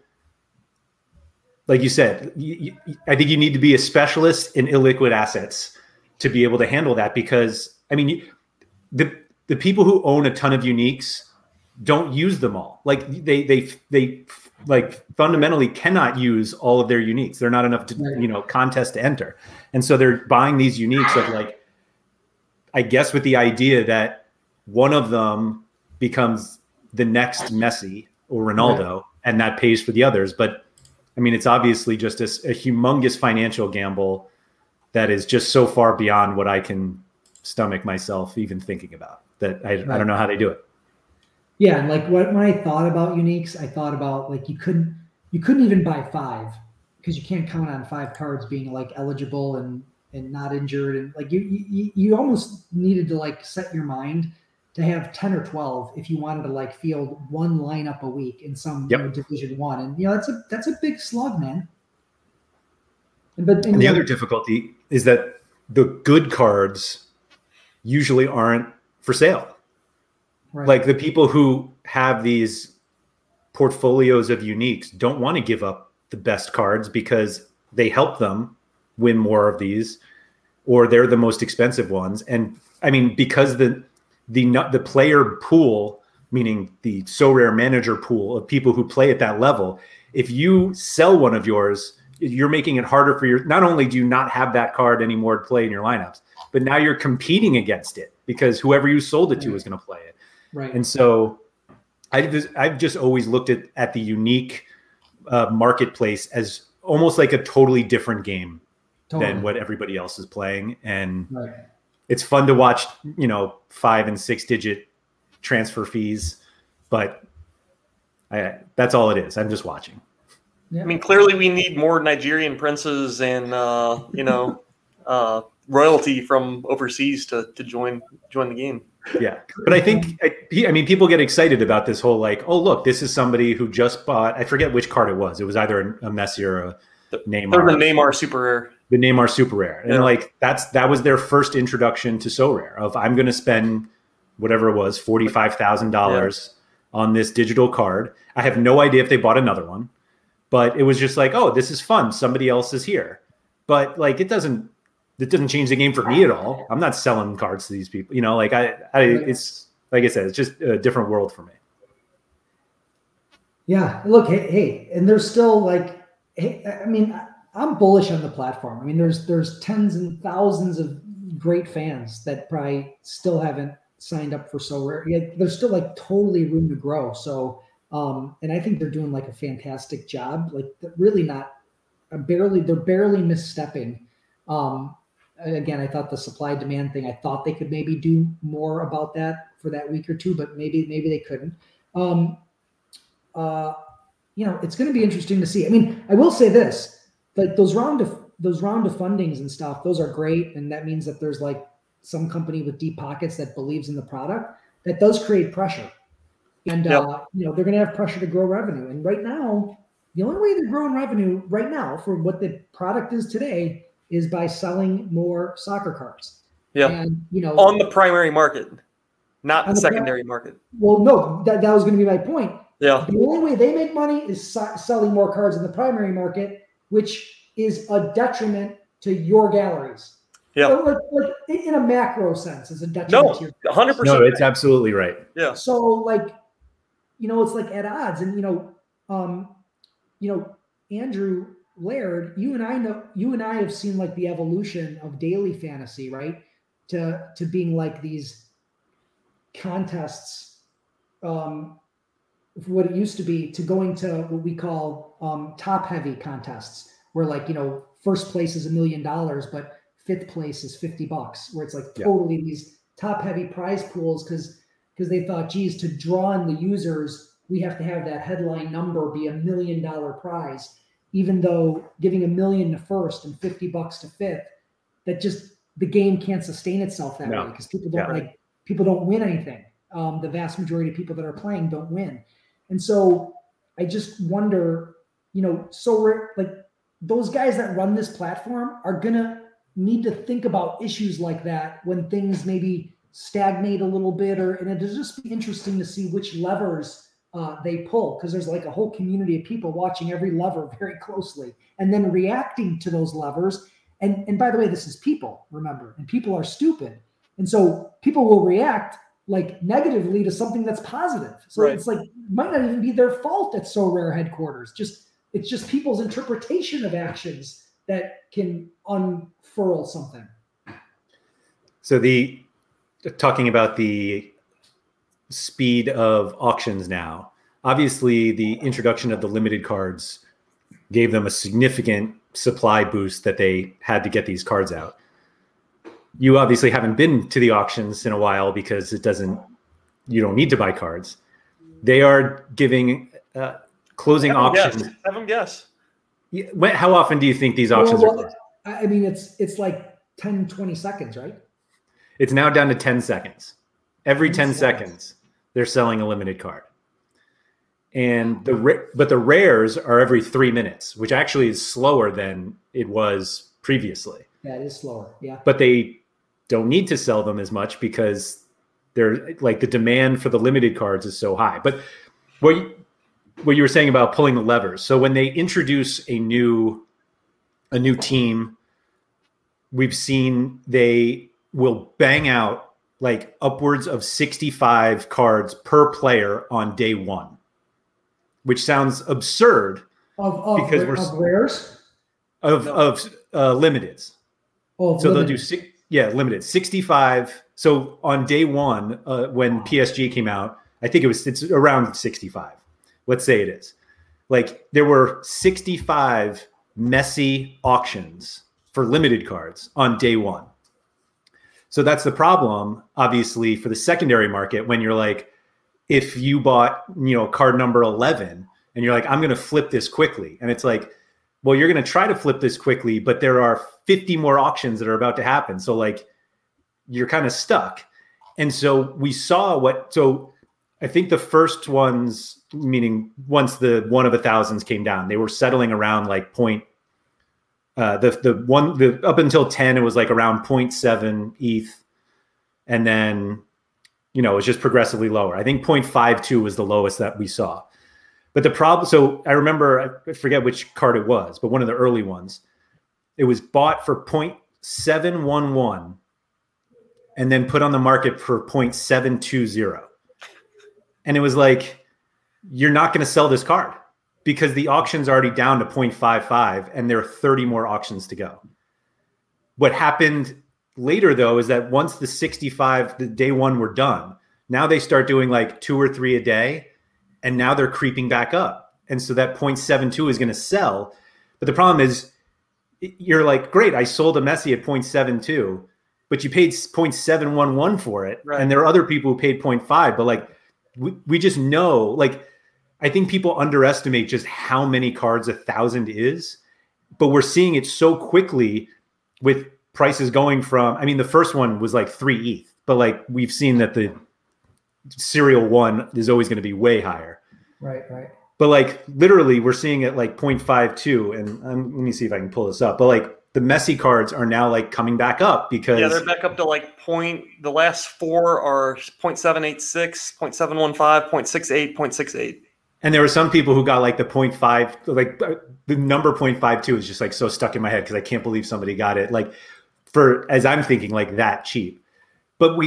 like you said, I think you need to be a specialist in illiquid assets to be able to handle that, because I mean, the people who own a ton of uniques don't use them all. Like they like fundamentally cannot use all of their uniques. They're not enough to, contest to enter. And so they're buying these uniques of like, I guess with the idea that one of them becomes the next Messi or Ronaldo, and that pays for the others. But I mean, it's obviously just a humongous financial gamble that is just so far beyond what I can stomach myself even thinking about. That I don't know how they do it. Yeah, and like when I thought about uniques, I thought about like you couldn't even buy 5 because you can't count on 5 cards being like eligible and not injured, and like you almost needed to like set your mind to have 10 or 12 if you wanted to like field one lineup a week in some Division 1, and that's a big slug, man. And the other difficulty is that the good cards usually aren't for sale. Right. Like the people who have these portfolios of uniques don't want to give up the best cards because they help them win more of these, or they're the most expensive ones. And I mean, because the player pool, meaning the So Rare manager pool of people who play at that level, if you sell one of yours, you're making it harder for not only do you not have that card anymore to play in your lineups, but now you're competing against it because whoever you sold it to is going to play it. Right. And so I've just always looked at the unique marketplace as almost like a totally different game than what everybody else is playing. And it's fun to watch, 5 and 6 digit transfer fees, but that's all it is. I'm just watching. Yeah. I mean, clearly we need more Nigerian princes and, royalty from overseas to join the game. Yeah. But I think, people get excited about this whole, like, oh, look, this is somebody who just bought, I forget which card it was. It was either a Messi or a Neymar. The Neymar Super Rare. The Neymar Super Rare. And that was their first introduction to So Rare of I'm going to spend whatever it was, $45,000 on this digital card. I have no idea if they bought another one, but it was just like, oh, this is fun. Somebody else is here. But like, it doesn't change the game for me at all. I'm not selling cards to these people. It's like I said, it's just a different world for me. Yeah. Look, hey, and there's still like, I'm bullish on the platform. I mean, there's tens and thousands of great fans that probably still haven't signed up for So Rare. Yet there's still like totally room to grow. So, and I think they're doing like a fantastic job. Like really they're barely misstepping. Again, I thought the supply demand thing, I thought they could maybe do more about that for that week or two, but maybe they couldn't. It's going to be interesting to see. I mean, I will say this, like those round of fundings and stuff, those are great. And that means that there's like some company with deep pockets that believes in the product. That does create pressure. And, they're going to have pressure to grow revenue. And right now, the only way they're growing revenue right now for what the product is today is by selling more soccer cards. Yeah. And, on the primary market, not the secondary market. Well, no, that was going to be my point. Yeah. The only way they make money is selling more cards in the primary market, which is a detriment to your galleries. Yeah. Like in a macro sense, is a detriment to your galleries. 100%. No, it's absolutely right. Yeah. So like, it's like at odds. And, Andrew Laird, you and I have seen like the evolution of daily fantasy, right? To being like these contests, what it used to be, to going to what we call top heavy contests, where like, first place is $1 million, but fifth place is $50, where it's like totally these top heavy prize pools. Cause because they thought, geez, to draw in the users, we have to have that headline number be $1 million prize, even though giving $1 million to first and $50 to fifth, that just the game can't sustain itself that way because people don't win anything. The vast majority of people that are playing don't win. And so I just wonder, those guys that run this platform are going to need to think about issues like that when things maybe stagnate a little bit, and it'll just be interesting to see which levers they pull, because there's like a whole community of people watching every lever very closely and then reacting to those levers. And by the way, this is people, remember, and people are stupid. And so people will react like negatively to something that's positive. So It's like, might not even be their fault at Sorare headquarters. It's just people's interpretation of actions that can unfurl something. So talking about the speed of auctions now, obviously the introduction of the limited cards gave them a significant supply boost that they had to get these cards out. You obviously haven't been to the auctions in a while because you don't need to buy cards. They are giving closing auctions. Have them guess. How often do you think these auctions are closed? I mean, it's like 10, 20 seconds, right? It's now down to 10 seconds. Every 10 seconds, they're selling a limited card. And but the rares are every 3 minutes, which actually is slower than it was previously. That is slower, yeah. But they don't need to sell them as much because they're like the demand for the limited cards is so high. But what you were saying about pulling the levers. So when they introduce a new team, we've seen they will bang out like upwards of 65 cards per player on day one, which sounds absurd because of rares of limiteds. Oh, so limited. They'll do limited 65. So on day one, when PSG came out, I think it's around 65. Let's say it is. Like there were 65 messy auctions for limited cards on day one. So that's the problem, obviously, for the secondary market when you're like, if you bought, card number 11 and you're like, I'm going to flip this quickly. And it's like, well, you're going to try to flip this quickly, but there are 50 more auctions that are about to happen. So like you're kind of stuck. And so we saw so I think the first ones, meaning once the 1 of 1,000s came down, they were settling around like the up until 10, it was like around 0.7 ETH. And then, it was just progressively lower. I think 0.52 was the lowest that we saw. But the problem, so I remember, I forget which card it was, but one of the early ones, it was bought for 0.711 and then put on the market for 0.720. And it was like, you're not going to sell this card because the auction's already down to 0.55 and there are 30 more auctions to go. What happened later, though, is that once the 65, the day one were done, now they start doing like 2 or 3 a day. And now they're creeping back up. And so that 0.72 is going to sell. But the problem is you're like, great, I sold a Messi at 0.72, but you paid 0.711 for it. Right. And there are other people who paid 0.5. But like, we just know, like, I think people underestimate just how many cards 1,000 is. But we're seeing it so quickly with prices going from, the first one was like 3 ETH. But like, we've seen that the serial one is always going to be way higher. Right. But like literally we're seeing it like 0.52 and let me see if I can pull this up. But like the Messi cards are now like coming back up because they're back up to like the last 4 are 0.786, 0.715, 0.68, 0.68. And there were some people who got like the 0.5, like the number 0.52 is just like so stuck in my head because I can't believe somebody got it like as I'm thinking like that cheap. But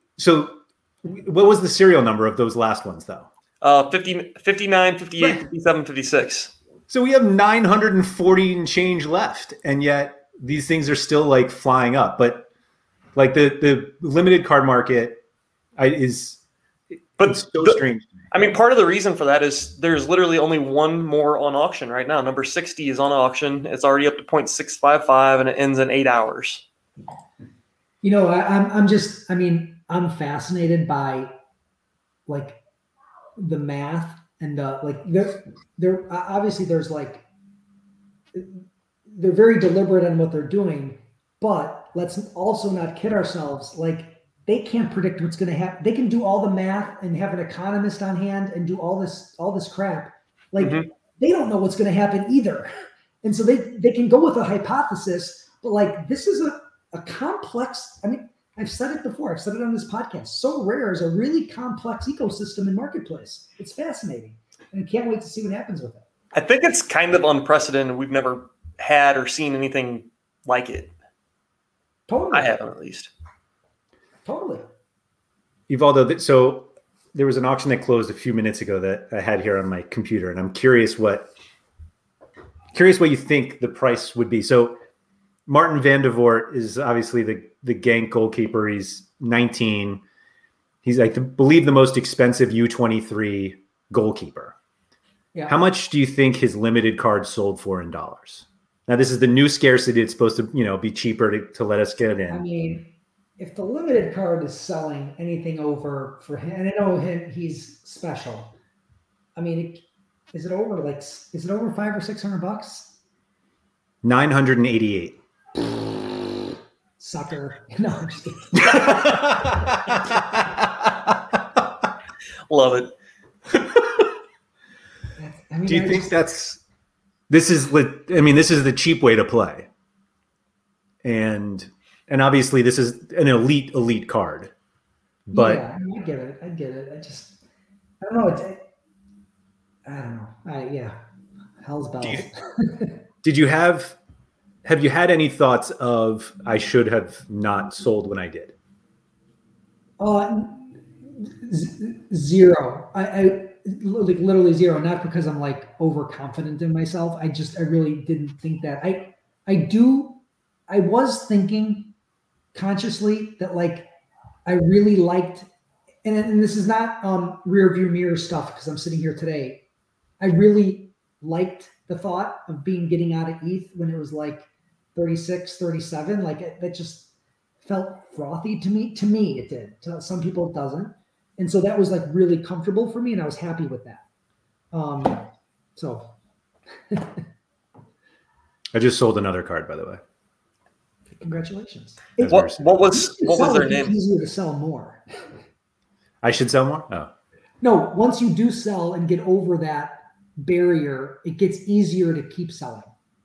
what was the serial number of those last ones, though? 50, 59, 58, right. 57, 56. So we have 940 and change left, and yet these things are still like flying up. But like the limited card market is so strange. Part of the reason for that is there's literally only one more on auction right now. Number 60 is on auction. It's already up to 0.655, and it ends in 8 hours. I'm fascinated by like the math and like they're obviously there's like they're very deliberate on what they're doing, but let's also not kid ourselves. Like they can't predict what's going to happen. They can do all the math and have an economist on hand and do all this crap. Like they don't know what's going to happen either. And so they can go with a hypothesis, but like this is a complex, I mean, I've said it before, I've said it on this podcast. So Rare is a really complex ecosystem and marketplace. It's fascinating. And I can't wait to see what happens with it. I think it's kind of unprecedented. We've never had or seen anything like it. Totally. I haven't, at least. Totally. Evaldo, so there was an auction that closed a few minutes ago that I had here on my computer, and I'm curious what you think the price would be. So Martin van der Voort is obviously the Genk goalkeeper. He's 19. He's, I believe, the most expensive U23 goalkeeper. Yeah. How much do you think his limited card sold for in dollars? Now, this is the new scarcity. It's supposed to, be cheaper to let us get it in. I mean, if the limited card is selling anything over for him, and I know he's special. I mean, is it over $500 or $600? $988. Sucker. No, I'm just kidding. Love it. Do you think this is the cheap way to play? And obviously this is an elite card. But yeah, I get it. I don't know. I don't know. Hell's bells. Have you had any thoughts of I should have not sold when I did? Zero. I like literally zero. Not because I'm like overconfident in myself. I really didn't think that. I was thinking consciously that like I really liked, and this is not rear view mirror stuff because I'm sitting here today. I really liked the thought of getting out of ETH when it was like 36, 37. Like that just felt frothy to me. To me, it did. To some people, it doesn't. And so that was like really comfortable for me, and I was happy with that. So I just sold another card, by the way. Congratulations. What was their name? It's easier to sell more. I should sell more? Oh. No, once you do sell and get over that barrier, it gets easier to keep selling.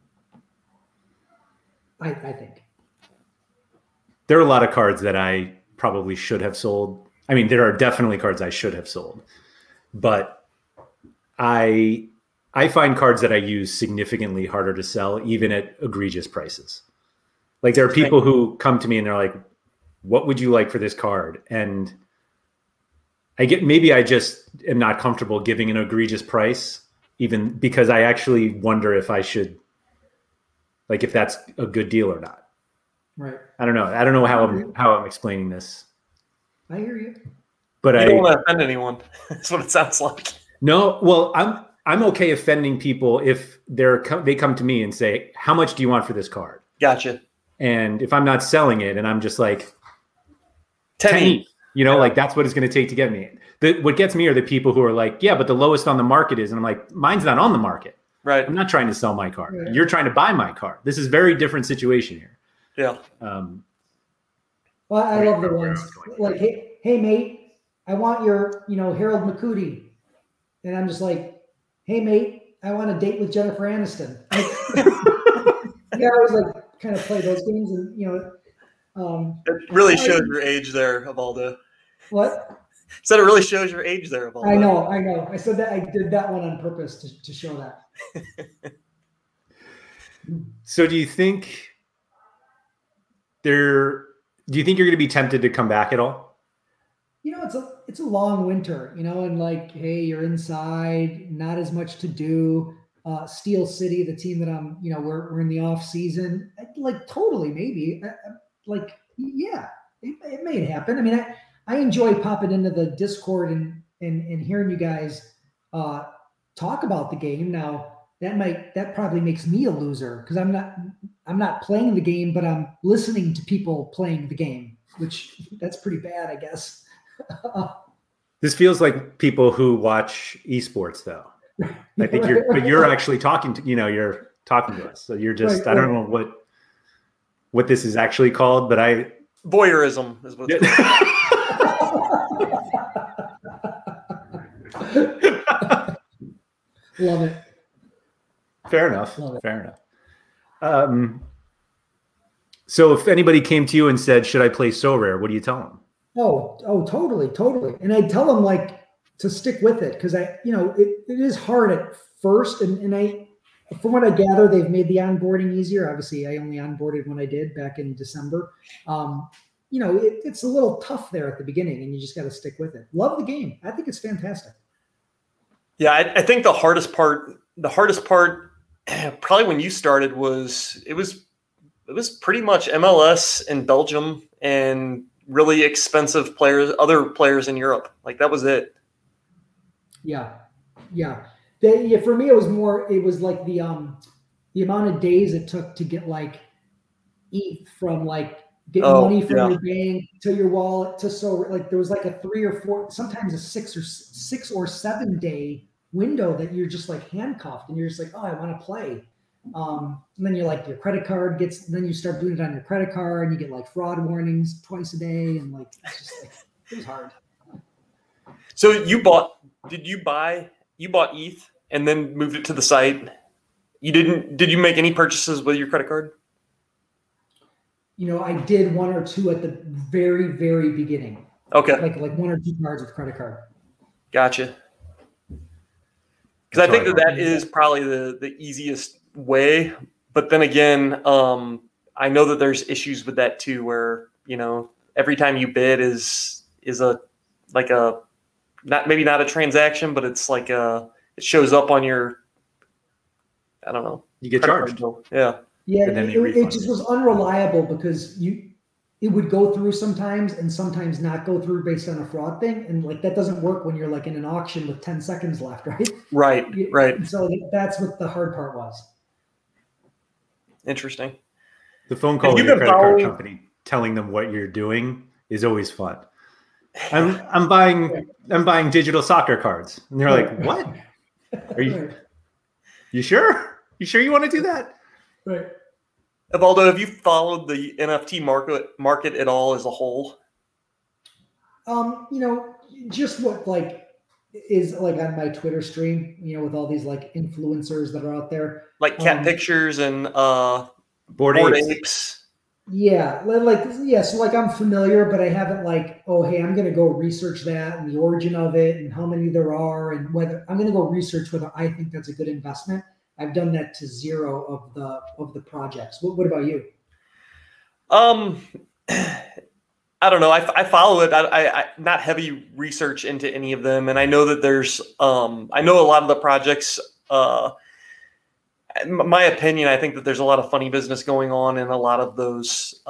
I think. There are a lot of cards that I probably should have sold. I mean, there are definitely cards I should have sold, but I find cards that I use significantly harder to sell, even at egregious prices. Like there are people who come to me and they're like, what would you like for this card? And maybe I just am not comfortable giving an egregious price, even because I actually wonder if I should, like, if that's a good deal or not. Right. I don't know how I'm explaining this. I hear you. But you don't want to offend anyone. That's what it sounds like. No, well, I'm okay offending people if they come to me and say, how much do you want for this card? Gotcha. And if I'm not selling it and I'm just like 10, like that's what it's going to take to get me. What gets me are the people who are like, yeah, but the lowest on the market is, and I'm like, mine's not on the market. Right. I'm not trying to sell my card. Right. You're trying to buy my card. This is a very different situation here. Yeah. Well, I love the ones like, hey, mate, I want your, Harold McCooty. And I'm just like, hey, mate, I want a date with Jennifer Aniston. I always like kind of play those games and, it really shows your age there, Evaldo. What? Said it really shows your age there, Evaldo. I know. I said that I did that one on purpose to show that. So do you think you're going to be tempted to come back at all? It's a long winter, and like, hey, you're inside, not as much to do. Steel City, the team that I'm, we're in the off season, like totally maybe, like, yeah, it may happen. I mean, I enjoy popping into the Discord and hearing you guys talk about the game. Now that probably makes me a loser because I'm not playing the game, but I'm listening to people playing the game, which that's pretty bad, I guess. This feels like people who watch esports, though. I think you're actually talking to, you're talking to us. So you're just, I don't know what this is actually called, but voyeurism is what it's called. Love it. Fair enough. Fair enough. So if anybody came to you and said, should I play So Rare? What do you tell them? Oh, totally. And I tell them to stick with it. Cause it is hard at first. And from what I gather, they've made the onboarding easier. Obviously I only onboarded when I did back in December. It's a little tough there at the beginning and you just got to stick with it. Love the game. I think it's fantastic. Yeah. I think the hardest part probably when you started was it was pretty much MLS in Belgium and really expensive players, other players in Europe. Like that was it. Yeah. For me, it was like the amount of days it took to get ETH from getting money from your bank to your wallet to there was a 3 or 4, sometimes a 6 or 7 day window that you're just handcuffed and you're just oh, I want to play. And then you're your credit card then you start doing it on your credit card and you get fraud warnings twice a day. And it's just it was hard. So you bought ETH and then moved it to the site. Did you make any purchases with your credit card? I did 1 or 2 at the very, very beginning. Okay. Like 1 or 2 cards with credit card. Gotcha. Because I think that is probably the easiest way. But then again, I know that there's issues with that too, where, every time you bid is maybe not a transaction, but it's it shows up on your, I don't know. You get charged. Yeah. Yeah. It just was unreliable because it would go through sometimes and sometimes not go through based on a fraud thing. And that doesn't work when you're in an auction with 10 seconds left, right? Right. And so that's what the hard part was. Interesting. The phone call with your credit card company telling them what you're doing is always fun. I'm buying digital soccer cards. And they're like, what? Are you sure? You sure you want to do that? Right. Evaldo, have you followed the NFT market at all as a whole? Just what is on my Twitter stream, with all these influencers that are out there. Like Cat Pictures and Bored Apes. Yeah. So I'm familiar, but I haven't hey, I'm going to go research that and the origin of it and how many there are and whether I'm going to go research whether I think that's a good investment. I've done that to 0 of the projects. What about you? I don't know. I follow it. I not heavy research into any of them, and I know that there's. I know a lot of the projects. My opinion, I think that there's a lot of funny business going on in a lot of those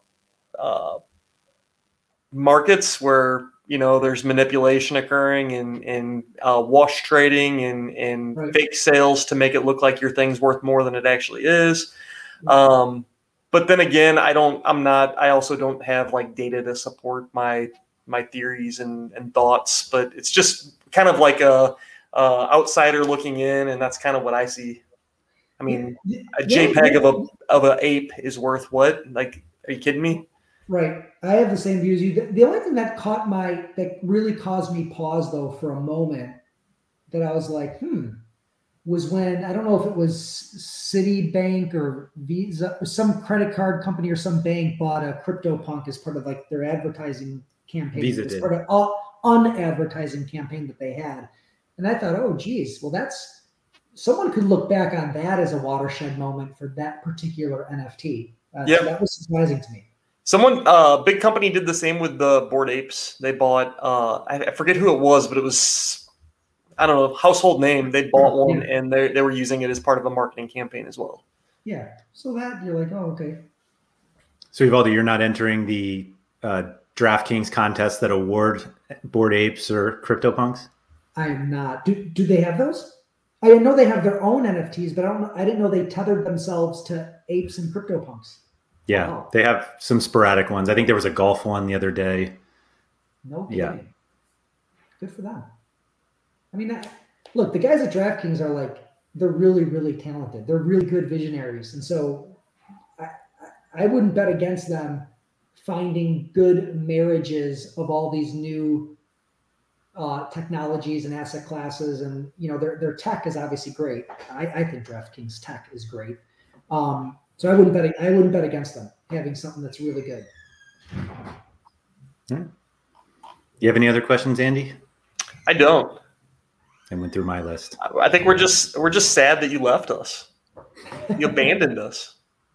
markets where there's manipulation occurring and wash trading and right. Fake sales to make it look like your thing's worth more than it actually is. But then again, I also don't have data to support my theories and thoughts, but it's just kind of like a outsider looking in. And that's kind of what I see. I mean, a JPEG of an ape is worth what? Are you kidding me? Right. I have the same view as you. The only thing that really caused me pause though for a moment that I was was when, I don't know if it was Citibank or Visa or some credit card company or some bank bought a CryptoPunk as part of their advertising campaign. Visa as did. part of un-advertising campaign that they had. And I thought, oh geez, well someone could look back on that as a watershed moment for that particular NFT. So that was surprising to me. Someone, big company did the same with the Bored Apes. They bought, I forget who it was, but it was, I don't know, household name. They bought one and they were using it as part of a marketing campaign as well. Yeah. So that you're oh, okay. So Evaldo, you're not entering the DraftKings contest that award Bored Apes or CryptoPunks? I am not. Do they have those? I know they have their own NFTs, but I didn't know they tethered themselves to apes and CryptoPunks. Yeah, wow. They have some sporadic ones. I think there was a golf one the other day. No kidding. Yeah. Good for them. I mean, look, the guys at DraftKings are like, they're really, really talented. They're really good visionaries. And so I wouldn't bet against them finding good marriages of all these new technologies and asset classes. And, their tech is obviously great. I think DraftKings tech is great. So I wouldn't bet against them having something that's really good. Yeah. You have any other questions, Andy? I don't. I went through my list. I think we're just sad that you left us. You abandoned us.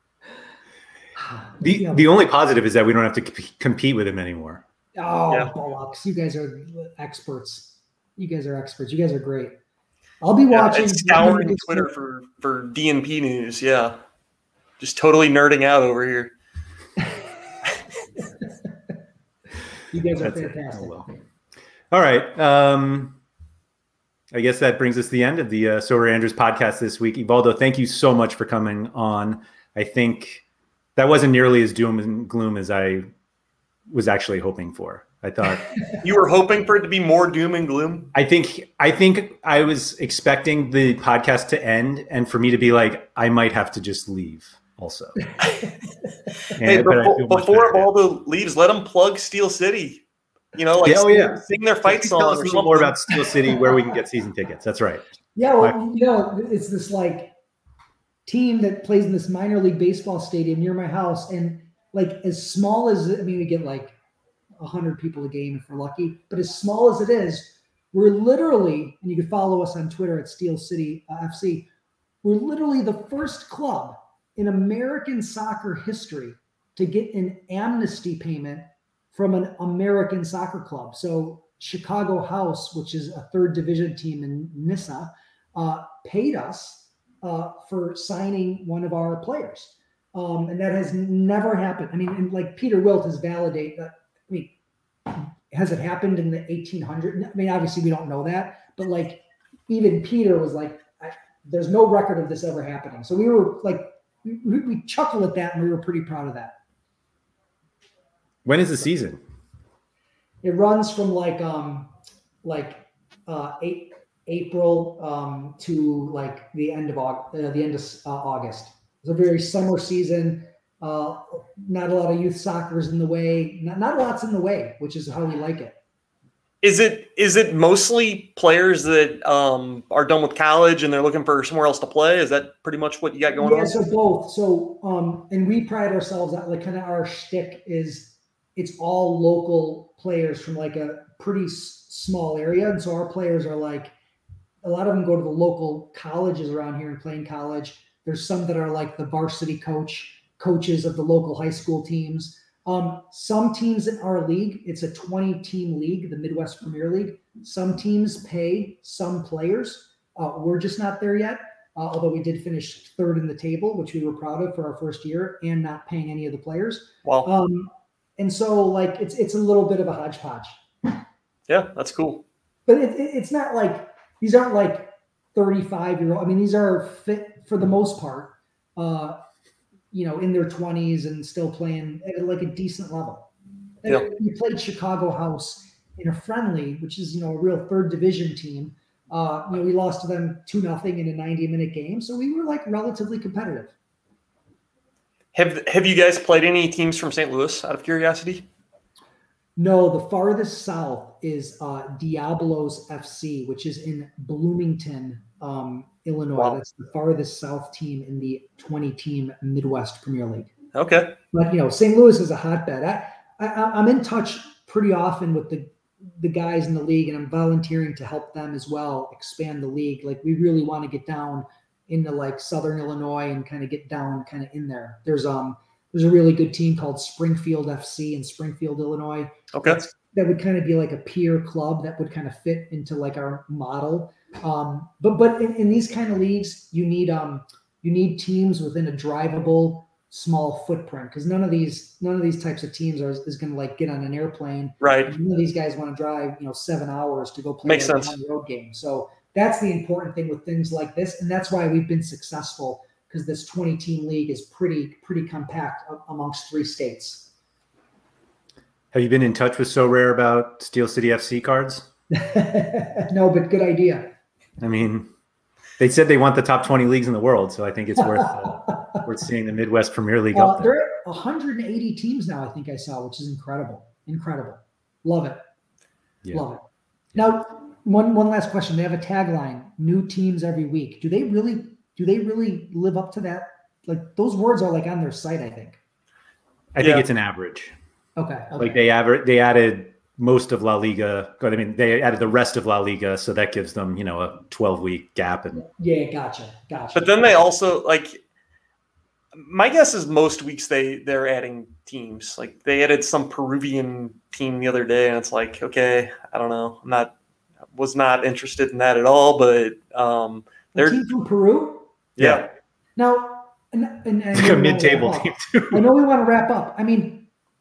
The only positive is that we don't have to compete with him anymore. Oh, bollocks. You guys are experts. You guys are great. I'll be watching. Scouring Twitter for DNP news. Yeah. Just totally nerding out over here. You guys are fantastic. Oh, well. All right. I guess that brings us to the end of the Sorare Andrews podcast this week. Evaldo, thank you so much for coming on. I think that wasn't nearly as doom and gloom as I was actually hoping for. I thought you were hoping for it to be more doom and gloom. I think I was expecting the podcast to end and for me to be like, I might have to just leave also. Hey, before Evaldo leaves, let him plug Steel City. Sing their fight song. Tell us a little more about Steel City, where we can get season tickets. That's right. Yeah, well, it's this like team that plays in this minor league baseball stadium near my house, and like as small as we get like 100 people a game if we're lucky, but as small as it is, we're literally, and you can follow us on Twitter at Steel City FC. We're literally the first club in American soccer history to get an amnesty payment from an American soccer club. So Chicago House, which is a third division team in NISA, paid us for signing one of our players. And that has never happened. I mean, and like Peter Wilt has validated that. I mean, has it happened in the 1800s? I mean, obviously we don't know that, but like even Peter was like, there's no record of this ever happening. So we were like, we chuckle at that and we were pretty proud of that. When is the season? It runs from April to like the end of August. It's a very summer season. Not a lot of youth soccer is in the way. Not a lot's in the way, which is how we like it. Is it mostly players that are done with college and they're looking for somewhere else to play? Is that pretty much what you got going on? Yeah, so both. So and we pride ourselves on like kind of our shtick is it's all local players from like a pretty small area. And so our players are like, a lot of them go to the local colleges around here and play in college. There's some that are like the varsity coaches of the local high school teams. Some teams in our league, it's a 20-team league, the Midwest Premier League. Some teams pay some players. We're just not there yet, although we did finish third in the table, which we were proud of for our first year, and not paying any of the players. Wow. And so like it's a little bit of a hodgepodge. Yeah, that's cool. But it's not like these aren't like 35-year-old. I mean, these are fit for the most part, in their 20s and still playing at like a decent level. Yeah. We played Chicago House in a friendly, which is, a real third division team. We lost to them 2-0 in a 90-minute game. So we were like relatively competitive. Have you guys played any teams from St. Louis out of curiosity? No, the farthest south is Diablos FC, which is in Bloomington, Illinois. Wow. That's the farthest south team in the 20-team Midwest Premier League. Okay. But, St. Louis is a hotbed. I'm in touch pretty often with the guys in the league, and I'm volunteering to help them as well expand the league. Like, we really want to get down into like Southern Illinois and kind of get down kind of in there. There's a really good team called Springfield FC in Springfield, Illinois. Okay. That would kind of be like a peer club that would kind of fit into like our model. But in these kind of leagues, you need teams within a drivable small footprint, because none of these types of teams is going to like get on an airplane. Right. None of these guys want to drive 7 hours to go play Makes a sense. road game. So that's the important thing with things like this, and that's why we've been successful, because this 20-team league is pretty compact amongst 3 states. Have you been in touch with Sorare about Steel City FC cards? No, but good idea. I mean, they said they want the top 20 leagues in the world, so I think it's worth seeing the Midwest Premier League up there. There are 180 teams now, I think I saw, which is incredible. Incredible. Love it. Yeah. Love it. Now, one last question. They have a tagline, new teams every week. Do they really live up to that? Like, those words are like on their site, I think. I think it's an average. Okay. Like they added most of La Liga. I mean, they added the rest of La Liga, so that gives them, a 12-week gap. And yeah, gotcha. But then they also, like, my guess is most weeks they're adding teams. Like, they added some Peruvian team the other day, and it's like, okay, I don't know. Was not interested in that at all. But they're team from Peru. Yeah. Now, and it's like a mid-table team too. I know we want to wrap up. I mean,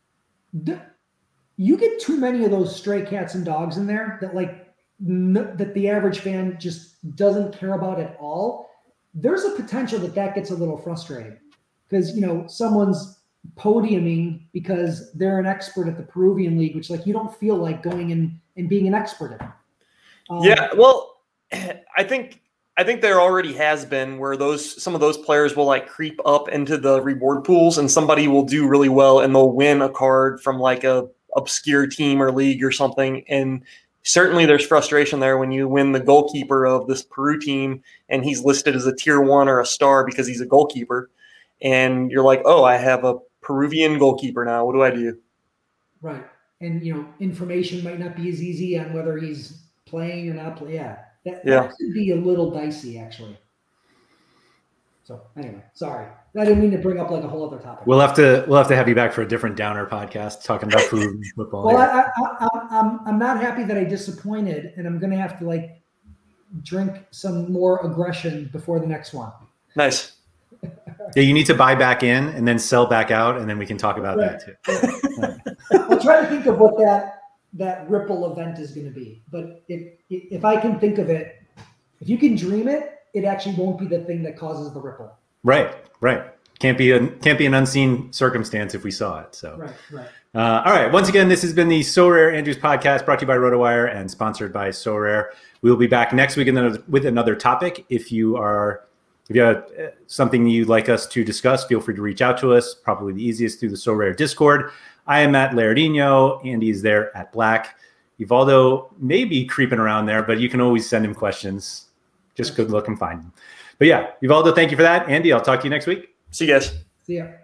you get too many of those stray cats and dogs in there that the average fan just doesn't care about at all. There's a potential that gets a little frustrating because, someone's podiuming because they're an expert at the Peruvian league, which you don't feel like going in and being an expert at. Yeah. Well, I think there already has been where some of those players will creep up into the reward pools, and somebody will do really well and they'll win a card from a obscure team or league or something. And certainly there's frustration there when you win the goalkeeper of this Peru team and he's listed as a tier 1 or a star because he's a goalkeeper. And you're like, oh, I have a Peruvian goalkeeper now. What do I do? Right. And, information might not be as easy on whether he's playing or not playing. Yeah. That could be a little dicey, actually. So anyway, sorry. I didn't mean to bring up a whole other topic. We'll have to have you back for a different downer podcast talking about food and football. Well, I'm not happy that I disappointed, and I'm going to have to drink some more aggression before the next one. Nice. Yeah, you need to buy back in and then sell back out, and then we can talk about that too. I'll try to think of what that ripple event is going to be. But if I can think of it, if you can dream it, it actually won't be the thing that causes the ripple. Right. Can't be an unseen circumstance if we saw it. So right. All right. Once again, this has been the Sorare Andrews podcast, brought to you by RotoWire and sponsored by Sorare. We will be back next week with another topic. If you have something you'd like us to discuss, feel free to reach out to us. Probably the easiest through the Sorare Discord. I am at Lardino. Andy is there at Black. Uvaldo may be creeping around there, but you can always send him questions. Just good look and find him. But yeah, Uvaldo, thank you for that. Andy, I'll talk to you next week. See you guys. See ya.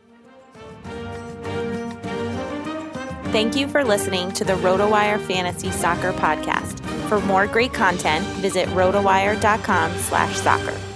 Thank you for listening to the RotoWire Fantasy Soccer Podcast. For more great content, visit rotowire.com/soccer.